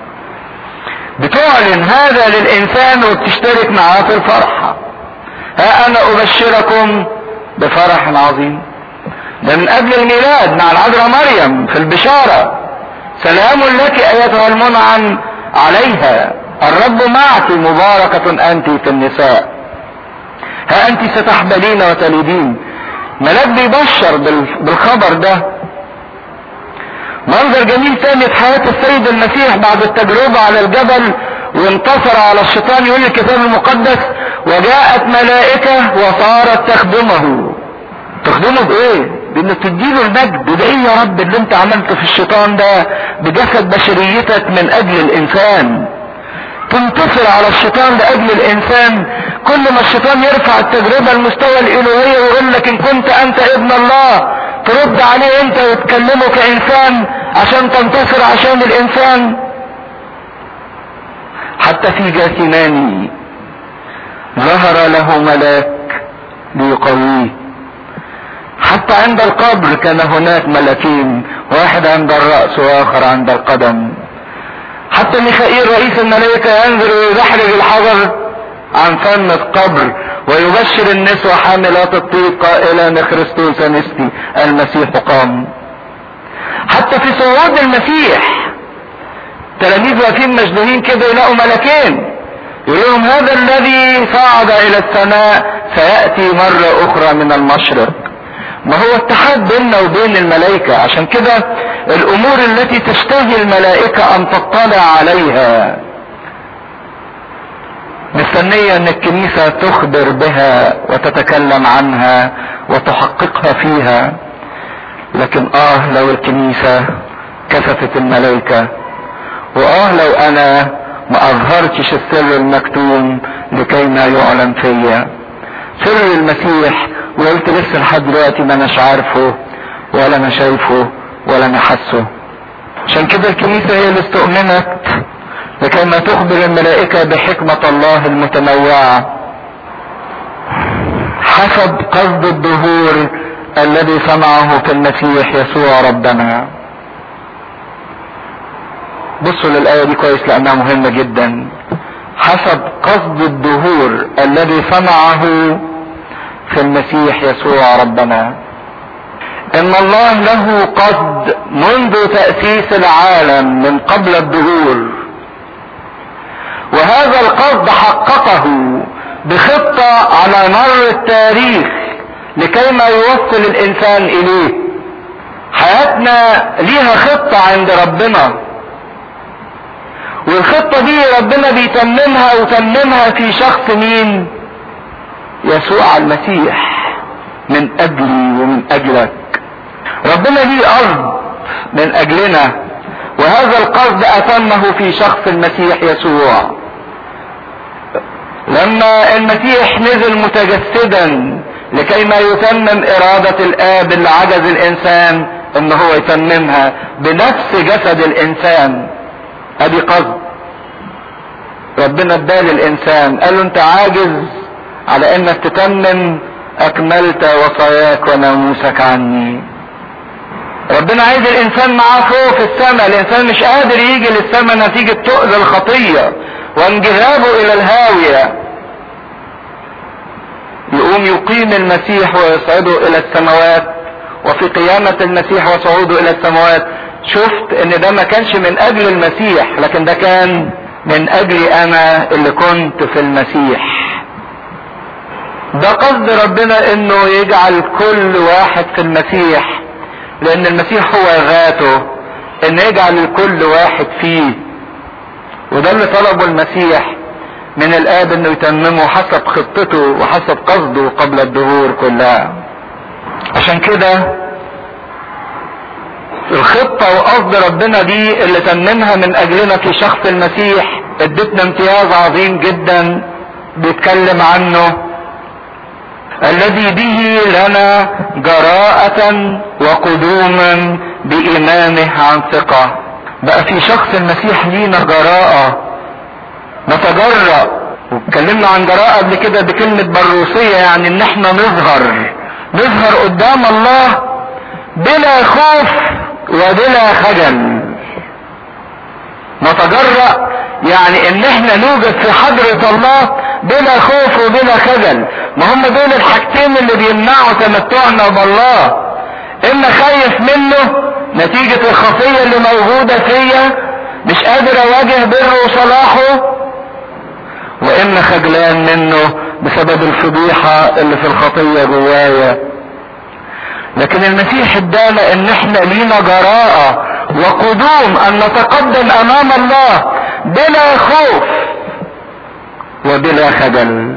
بتعلن هذا للانسان وبتشترك معاه في الفرحة. ها انا ابشركم بفرح عظيم. ده من قبل الميلاد مع العذراء مريم في البشارة، سلام لك ايتها المنعم عليها، الرب معك، مباركة انت في النساء، ها انت ستحبلين وتلدين. ملاك بيبشر بالخبر ده. منظر جميل تاني في حياة السيد المسيح بعد التجربة على الجبل وانتصر على الشيطان. يقول الكتاب المقدس وجاءت ملائكة وصارت تخدمه. تخدمه بايه؟ بانك تديله المجد. ده ايه يا رب اللي انت عملته في الشيطان ده بجسد بشريتك من اجل الانسان؟ تنتصر على الشيطان لاجل الانسان. كل ما الشيطان يرفع التجربة المستوى الالوهية ويقول لك ان كنت انت ابن الله، ترد عليه انت وتكلمه كانسان عشان تنتصر عشان الانسان. حتى في جاثماني ظهر له ملاك ليقويه. حتى عند القبر كان هناك ملكين، واحد عند الرأس واخر عند القدم. حتى ميخائيل رئيس الملائكة ينزل ويدحرج الحجر عن فم القبر ويبشر النسوة حاملات الطيب قائلا ان خريستوس انستي المسيح قام. حتى في صعود المسيح تلاميذ واقفين مشدودين كده يلاقوا ملكين يقول لهم هذا الذي صعد الى السماء سيأتي مرة اخرى من المشرق. ما هو اتحاد بيننا وبين الملائكة. عشان كده الامور التي تشتهي الملائكة ان تطلع عليها مستنية ان الكنيسة تخبر بها وتتكلم عنها وتحققها فيها. لكن لو الكنيسة كسفت الملائكة، لو انا ما اظهرتش السر المكتوم لكي ما يعلن فيا سر المسيح، وقلت لسه لحد دلوقتي ما اناش عارفه ولا انا شايفه ولا انا حاسه. عشان كده الكنيسة هي اللي استؤمنت لكي ما تخبر الملائكة بحكمة الله المتنوعة حسب قصد الظهور الذي صنعه في المسيح يسوع ربنا. بصوا للآية دي كويس لأنها مهمة جدا. حسب قصد الظهور الذي صنعه في المسيح يسوع ربنا. ان الله له قصد منذ تأسيس العالم من قبل الظهور، وهذا القصد حققه بخطة على مر التاريخ لكي ما يوصل الانسان اليه. حياتنا ليها خطة عند ربنا، والخطة دي ربنا بيتممها وتممها في شخص مين؟ يسوع المسيح، من اجلي ومن اجلك. ربنا ليه قصد من اجلنا، وهذا القصد اتمه في شخص المسيح يسوع. لما المسيح نزل متجسدا لكي ما يتمم ارادة الاب اللي عجز الانسان ان هو يتممها بنفس جسد الانسان. ادي قصد ربنا اداه للانسان، قال له انت عاجز على انك تتمم اكملت وصاياك وناموسك عني. ربنا ربنا عايز الانسان معاه فوق في السماء. الانسان مش قادر يجي للسماء نتيجة تقل الخطية وانجذابه الى الهاوية. يقوم يقيم المسيح ويصعده الى السماوات، وفي قيامة المسيح وصعوده الى السماوات شفت ان ده ما كانش من اجل المسيح، لكن ده كان من اجلي انا اللي كنت في المسيح. ده قصد ربنا انه يجعل كل واحد في المسيح، لان المسيح هو ذاته، ان يجعل الكل واحد فيه. وده اللي طلبه المسيح من الاب انه يتممه حسب خطته وحسب قصده قبل الدهور كلها. عشان كده الخطة وقصد ربنا دي اللي تممها من اجلنا في شخص المسيح ادتنا امتياز عظيم جدا بيتكلم عنه، الذي به لنا جراءة وقدوما بإيمانه عن ثقة. بقى في شخص المسيح لينا جراءة، نتجرأ. واتكلمنا عن جراءة قبل كده بكلمة بروسية، يعني ان احنا نظهر قدام الله بلا خوف وبلا خجل. نتجرأ يعني ان احنا نوجد في حضرة الله بلا خوف وبلا خجل. ما هم دول الحاجتين اللي بيمنعوا تمتعنا بالله. اما خايف منه نتيجة الخطية اللي موجودة فيا، مش قادر اواجه بره وصلاحه، واما خجلان منه بسبب الفضيحة اللي في الخطية جوايا. لكن المسيح ادانا ان احنا لينا جراءة وقدوم ان نتقدم امام الله بلا خوف وبلا خجل.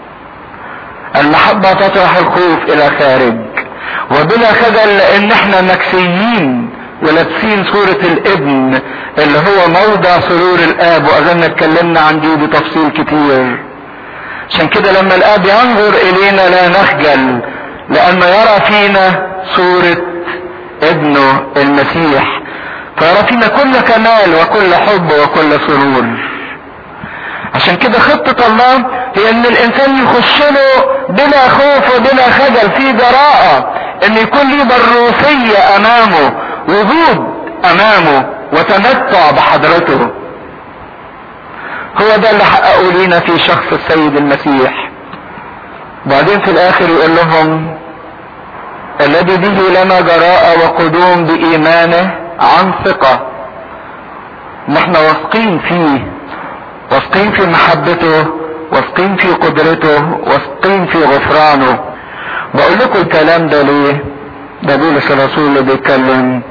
المحبة تطرح الخوف الى خارج، وبلا خجل لان احنا مكسيين ولابسين صورة الابن اللي هو موضع سرور الاب، واظن اتكلمنا عن دي بتفصيل كتير. عشان كده لما الاب ينظر الينا لا نخجل، لأنه يرى فينا صورة ابنه المسيح، فيرى فينا كل كمال وكل حب وكل سرور. عشان كده خطة الله هي ان الانسان يخش له بلا خوف وبلا خجل، في جراءة ان يكون ليه بروسية امامه، وجود امامه وتمتع بحضرته. هو ده اللي حققه لينا في شخص السيد المسيح. بعدين في الاخر يقول لهم الذي به لنا جراءة وقدوم بإيمانه عن ثقة. نحن واثقين فيه، واثقين في محبته، واثقين في قدرته، واثقين في غفرانه. بقول لكم الكلام ده ليه؟ ده بولس الرسول اللي بيتكلم.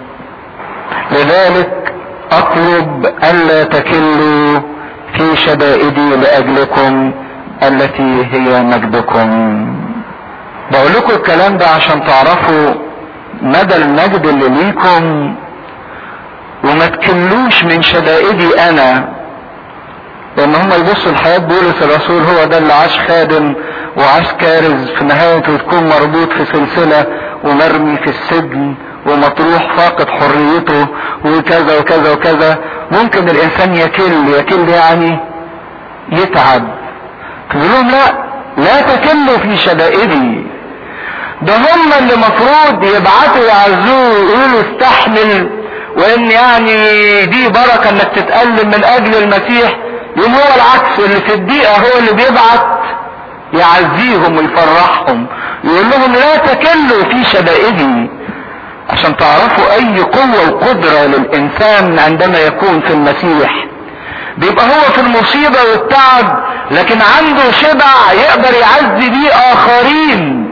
لذلك اطلب الا تكلوا في شدائدي لاجلكم التي هي مجدكم. بقول لكم الكلام ده عشان تعرفوا مدى المجد اللي ليكم، وما تكلوش من شدائدي انا. لان هم يبصوا لحياة بولس الرسول، هو ده اللي عاش خادم وعاش كارز، في نهايته تكون مربوط في سلسلة ومرمي في السجن ومطروح فاقد حريته وكذا وكذا وكذا. ممكن الانسان يكل يعني يتعب. تقول لهم لا تكلوا في شدائدي. ده هم اللي مفروض يبعتوا يعزوه ويقولوا استحمل، وان يعني دي بركة انك تتألم من اجل المسيح. يوم هو العكس، اللي في الدقيقة هو اللي بيبعت يعزيهم ويفرحهم، يقول لهم لا تكلوا في شدائدي. عشان تعرفوا اي قوة وقدرة للانسان عندما يكون في المسيح. بيبقى هو في المصيبة والتعب لكن عنده شبع يقدر يعزي بيه اخرين،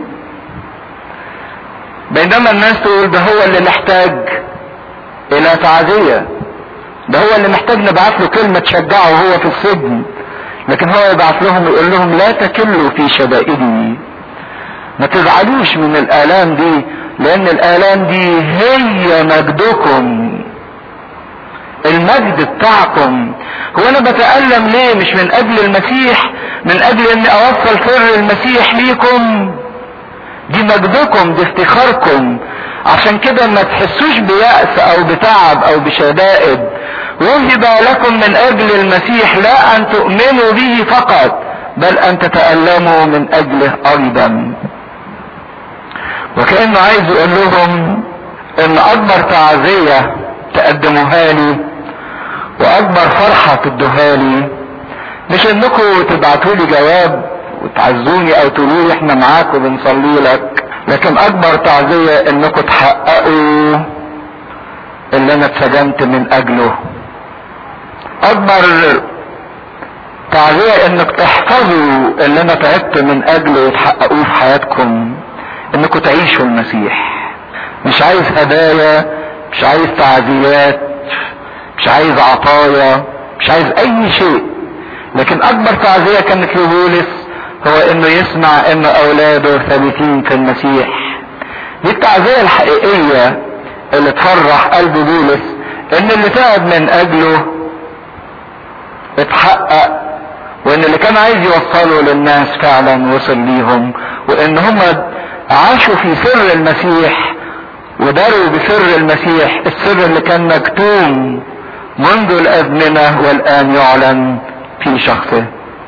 بينما الناس تقول ده هو اللي محتاج الى تعزية، ده هو اللي محتاج نبعث له كلمة تشجعه وهو في السجن. لكن هو يبعث لهم يقول لهم لا تكلوا في شدائدي. ما تزعلوش من الآلام دي، لان الآلام دي هي مجدكم، المجد بتاعكم. هو انا بتألم ليه؟ مش من اجل المسيح، من اجل اني اوصل سر المسيح ليكم. دي مجدكم، دي افتخاركم. عشان كده ما تحسوش بيأس او بتعب او بشدائد. وهب لكم من اجل المسيح لا ان تؤمنوا به فقط، بل ان تتألموا من اجله ايضا. وكأنه عايز يقول لهم ان اكبر تعزية تقدموها لي واكبر فرحة تدوها لي مش انكم تبعتوا لي جواب وتعزوني او تقولوا لي احنا معاك وبنصلي لك، لكن اكبر تعزية انكم تحققوا اللي انا اتسجنت من اجله. اكبر تعزية انك تحفظوا اللي انا تعبت من اجله وتحققوه في حياتكم، انكم تعيشوا المسيح. مش عايز هدايا، مش عايز تعزيات، مش عايز عطايا، مش عايز اي شيء، لكن اكبر تعزية كانت لبولس هو انه يسمع ان اولاده ثابتين في المسيح. دي التعزية الحقيقية اللي تفرح قلب بولس، ان اللي تعب من اجله اتحقق، وان اللي كان عايز يوصله للناس فعلا وصل ليهم، وان هم عاشوا في سر المسيح وداروا بسر المسيح، السر اللي كان مكتوم منذ الازمنة والان يعلن في شخصه.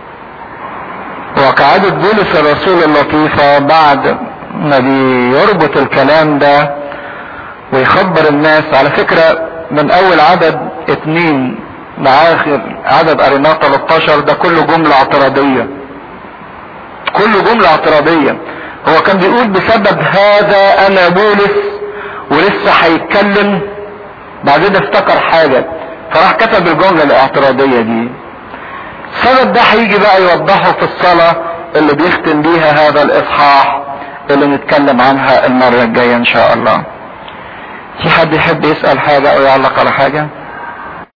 وكعادة بولس الرسول اللطيفة بعد ما بيربط الكلام ده ويخبر الناس، على فكرة من اول عدد 2 لاخر عدد قريناه 13 ده كله جملة اعتراضية، كله جملة اعتراضية. هو كان بيقول بسبب هذا انا بولس، ولسه هيتكلم بعدين افتكر حاجة فراح كتب الجملة الاعتراضية دي. السبب ده هيجي بقى يوضحه في الصلاة اللي بيختم بيها هذا الاصحاح اللي نتكلم عنها المرة الجاية ان شاء الله. في حد يحب يسأل حاجة او يعلق على حاجة؟